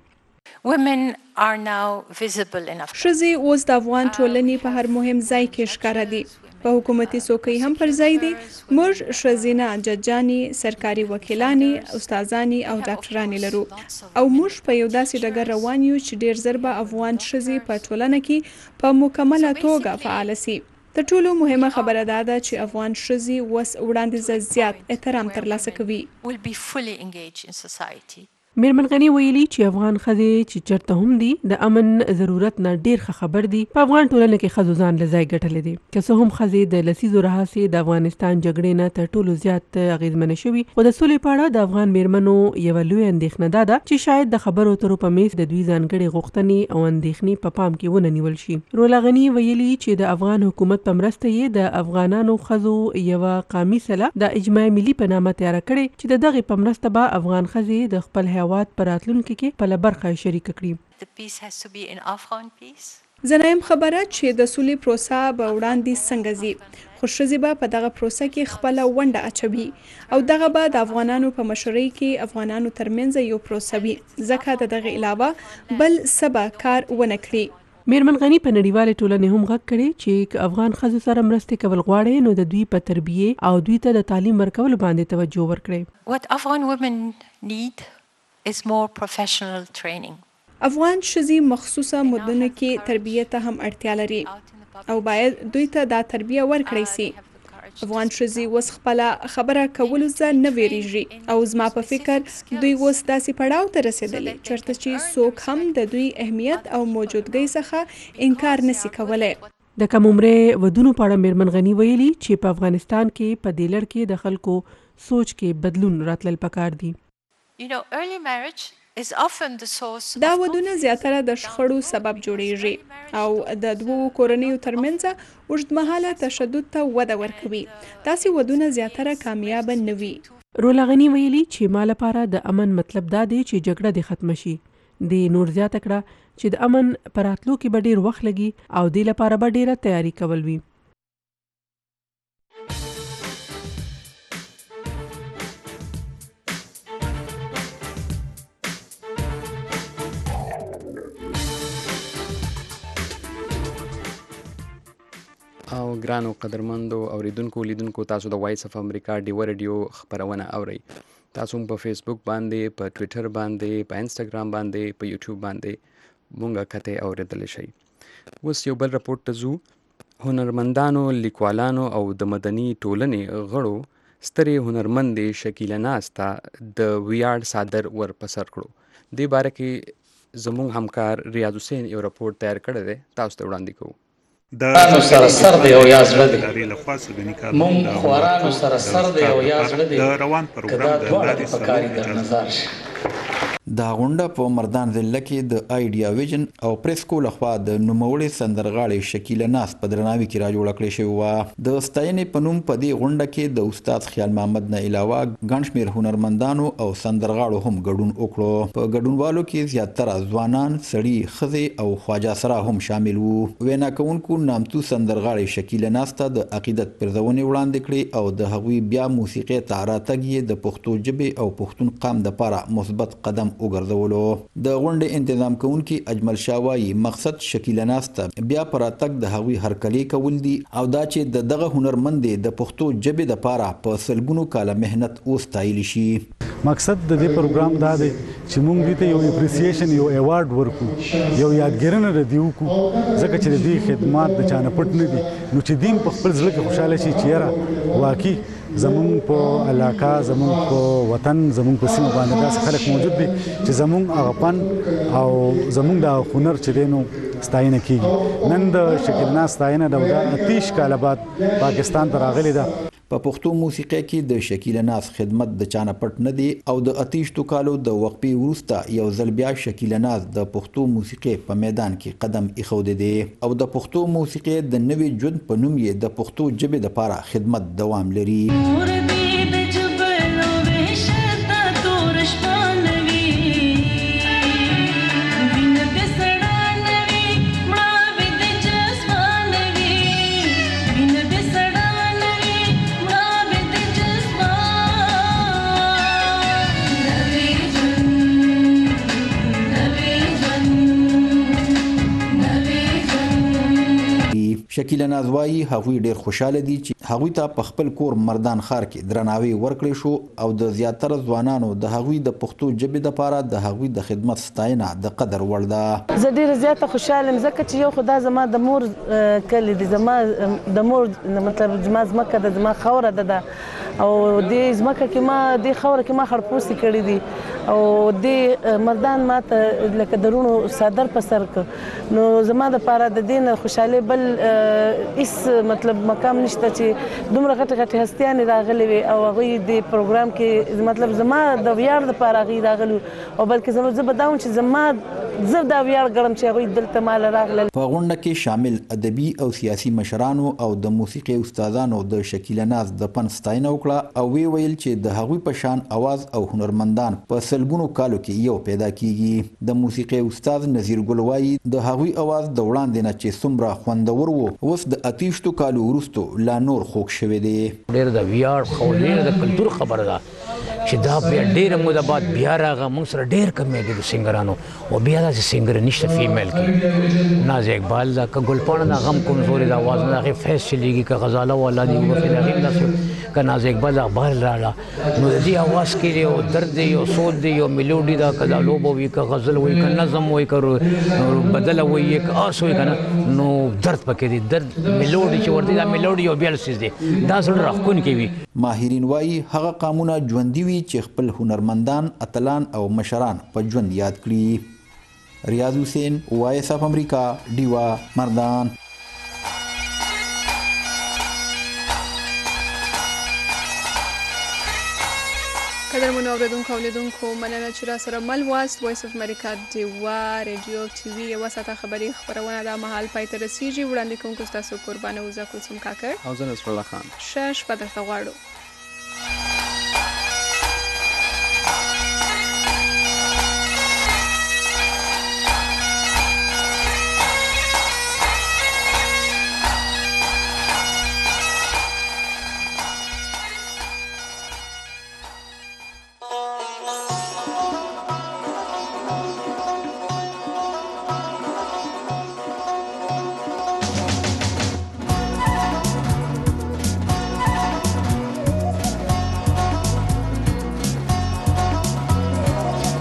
ښځې اوس د افغان ټولنې په هر مهم ځای کې ښکاره دي. په حکومتي څوکۍ هم پر ځای دي. موږ ښځینه ججانې، سرکاري وکیلانې، استادانې او ډاکټرانې لرو او موږ په یو داسې ډګر روان یو چې ډېر زر به افغان ښځې په ټولنه کې په مکمله توګه فعاله سي. تر ټولو مهمه خبره دا ده چې افغان ښځې اوس وړاندې زیات احترام ترلاسه کوي. میرمن غنی ویلي چې افغان ښځې چې چرته هم دي د امن ضرورت نه ډیر ښه خبر دي. په افغان ټولنه کې ښځو ځان له ځای ګټلی دی. که څه هم ښځې د لسیزو راهیسې د افغانستان جګړې نه تر ټولو زیات اغېزمنې شوي، خو د سولې په اړه د افغان میرمنو یوه لویه اندېښنه دا ده چې شاید د خبرو اترو په میز د دوی ځانګړې غوښتنې او اندېښنې په پام کې ونه نیول شي. رولا غنی ویلي چې د افغان حکومت په مرسته یې د افغانانو ښځو یوه قامي سله د اجماع ملي په نامه تیاره کړې چې د دغې په مرسته به افغان ښځې د خپل هیواد په راتلونکي کې خپله برخه شریکه کړي. زه نه یم خبره چې د سولې پروسه به وړاندې څنګه ځي، خو ښځې به په دغه پروسه کې خپله ونډه اچوي او دغه به د افغانانو په مشرۍ کې افغانانو ترمنځ یو پروسه وي، ځکه د دغه علاوه بل څه به کار ونه کړي. میرمن غنی په نړیوالې ټولنې هم غږ کړی چې که افغان ښځو سره مرستې کول غواړئ نو د دوی په تربیې او دوی ته د تعلیم ورکولو باندې توجه ورکړئ. is more professional training. افغان ښځې مخصوصه مدنو کې تربیه ته هم اړتیا لري او باید دوی ته دا تربیه ورکړی سي. افغان ښځې اوس خپله خبره کولو ځه نه ویریږي او زما په فکر دوی اوس داسې پړاو ته رسېدلي چېرته چې څوک هم د دوی اهمیت او موجودګۍ څخه انکار نسي کولی. د کم عمره ودونو په اړه میرمن غنی ویلي چې په افغانستان کې په دې لړ کې د خلکو سوچ کې بدلون راتلل پکار دي. دا ودونه زیاتره د شخړو سبب جوړیږي او د دوو کورنیو ترمنځ اوږدمهاله تشدد ته وده ورکوي. داسې ودونه زیاتره کامیاب نه وي. رولا غنی ویلي چې ما لپاره د امن مطلب دا دی چې جګړه دې ختم شي. د نور زیاته کړه چې د امن پر راتلو کې به ډیر وخت لګي او دې لپاره به ډیره تیاری کول وي. او ګرانو قدرمندو اوریدونکو لیدونکو تاسو د وایس اف امریکا ډیو رادیو خبرونه اورئ. تاسو په فیسبوک باندې، په ټوئیټر باندې، په انسټاګرام باندې، په یوټیوب باندې مونږه کته اوریدل شي. اوس یو بل راپورټ ته ځو. هنرمندانو، لیکوالانو او د مدني ټولنې غړو سترې هنرمندې شکیله ناز ته د ویاړ صادر ور پسر کړو. دې باره کې زموږ همکار ریاض حسین یو راپورټ تیار کړی دی، تاسو ته وړاندې کوو. د سره سر دی او یا زړه دی مونږ خوارانو سره سر دی او یا زړه دی د روان پروګرام د لارې پکاري در نظر شي. دا غونډه په مردان ضلع کې د آیډیا ویژن او پریسکو لخوا د نوموړې سندرغاړې شکیله ناز په درناوي کې راجوړه کړې شوې وه. د ستاینې په نوم په دې غونډه کې د استاد خیال محمد نه علاوه ګڼ شمېر هنرمندانو او سندرغاړو هم ګډون وکړو. په ګډونوالو کې زیاتره ځوانان، سړي، ښځې او خواجه سرا هم شامل وو. وینا کوونکو نامتو سندرغاړې شکیله ناز ته د عقیدت پرځونې وړاندې کړې او د هغوی بیا موسیقۍ ته راتګ یې د پښتو ژبې او پښتون قام دپاره مثبت قدم وګرځولو. د غونډې انتظام کوونکي اجمل شاه وایي مقصد شکیله ناز ته بیا پر راتګ د هغوی هرکلی کول دي او دا چې د دغه هنرمندې د پښتو ژبې دپاره په سلګونو کاله مهنت وستایلی شي. مقصد د دې پروګرام دا دی چې موږ دې ته یو اپریسیشن، یو ایوارډ ورکړو، یو یادګیرنه د دې وکړو، ځکه چې د دې خدمات د چا نه پټ نه دي. نو چې دین په خپل زړه کې خوشحاله شي چې یاره واقعي زمونږ په علاقه، زمونږ په وطن، زمونږ په سیمه باندې داسې خلک موجود دي چې زمونږ هغه فن او زمونږ د هنر چې دی نو ستاینه کیږي. نن د شکیله ناز ستاینه د اتیش کاله بعد پاکستان ته راغلې ده. په پښتو موسیقۍ کې د شکیله ناز خدمت د چانه پټ نه دی او د اتیشتو کالو د وقفې وروسته یو ځل بیا شکیله ناز د پښتو موسیقۍ په میدان کې قدم ایښودی دی او د پښتو موسیقۍ د نوي ژوند په نوم یې د پښتو ژبې دپاره خدمت دوام لري. شکیله ناز وایي هغوی ډیر خوشاله دي چې هغوی ته په خپل کور مردان ښار کې درناوی ورکړی شو او د زیاتره ځوانانو د هغوی د پښتو ژبې دپاره د هغوی د خدمت ستاینه د قدر وړ ده. زه ډیره زیاته خوشاله یم ځکه چې یو خو دا زما د مور کلی دی، زما د مور مطلب زما ځمکه ده، زما خاوره ده ده او دې ځمکه کې ما دې خاوره کې ما خړپوستې کړي دي او دې مردان ما ته لکه درونو صادر په سر کړ. نو زما دپاره د دې نه خوشحالۍ بل هیڅ مطلب مقام نشته چې دومره غټې غټې هستیانې راغلې وي او هغوی د پروګرام کې مطلب زما د ویاړ دپاره هغوی راغلي او بلکې زما زه به دا وایم چې زما زه دا ویاړ ګڼم چې هغوی دلته ماله راغلل. په غونډه کې شامل ادبي او سیاسي مشرانو او د موسیقي استادانو د شکیله ناز د فن ستاینه وکړه او وی ویل چې د هغوی په شان اواز او هنرمندان په سلګونو کالو کې یو پیدا کیږي. د موسیقي استاد نذیر ګل وایي د هغوی اواز د وړاندې نه چې څومره خوندور وو اوس د اتیشتو کالو وروسته لا نور خوږ شوی دی. ډېر د ویاړ خو ډېر د کلتور خبره ده چې دا بیا ډېره موده بعد بیا راغه موږ سره ډېر کمېږي د سینګرانو او بیا داسې سینګر نشته فیمیل کې. ناز اقبال دا که ګلپاڼه دا غم کمزورې د اواز نه د هغې فیض چلېږي که غزاله والا دي وبخښي د هغې داسې که ناز اقبال اخبار راغله نو د دې اواز کې دی یو درد دی، یو سوچ دی، یو میلوډي ده، که دا لوبه وي، که غزل وي، که نظم وي، که بدله وي، که آس وي که نه نو درد پکې دی. درد میلوډي چې ورته دا میلوډي یو بل څیز دی، دا زړه راښکونکی وي. ماهرین وایي هغه قامونه ژوندي وي چې خپل هنرمندان، اتلان او مشران په ژوند یاد کړي. ریاض حسین، وایس اف امریکا، ډیوا، مردان. قدرمنو اوریدونکو او لیدونکو مننه چې را سره مل واست. وایس اف امریکا ډیوا ریډیو ټي وي یوه ساعته خبري خبرونه دا مهال پای ته رسیږي. وړاندې کوونکو ستاسو قربانه وزه کلثوم کاکړ او زه نصرالله خان. ښه شپه درته غواړو.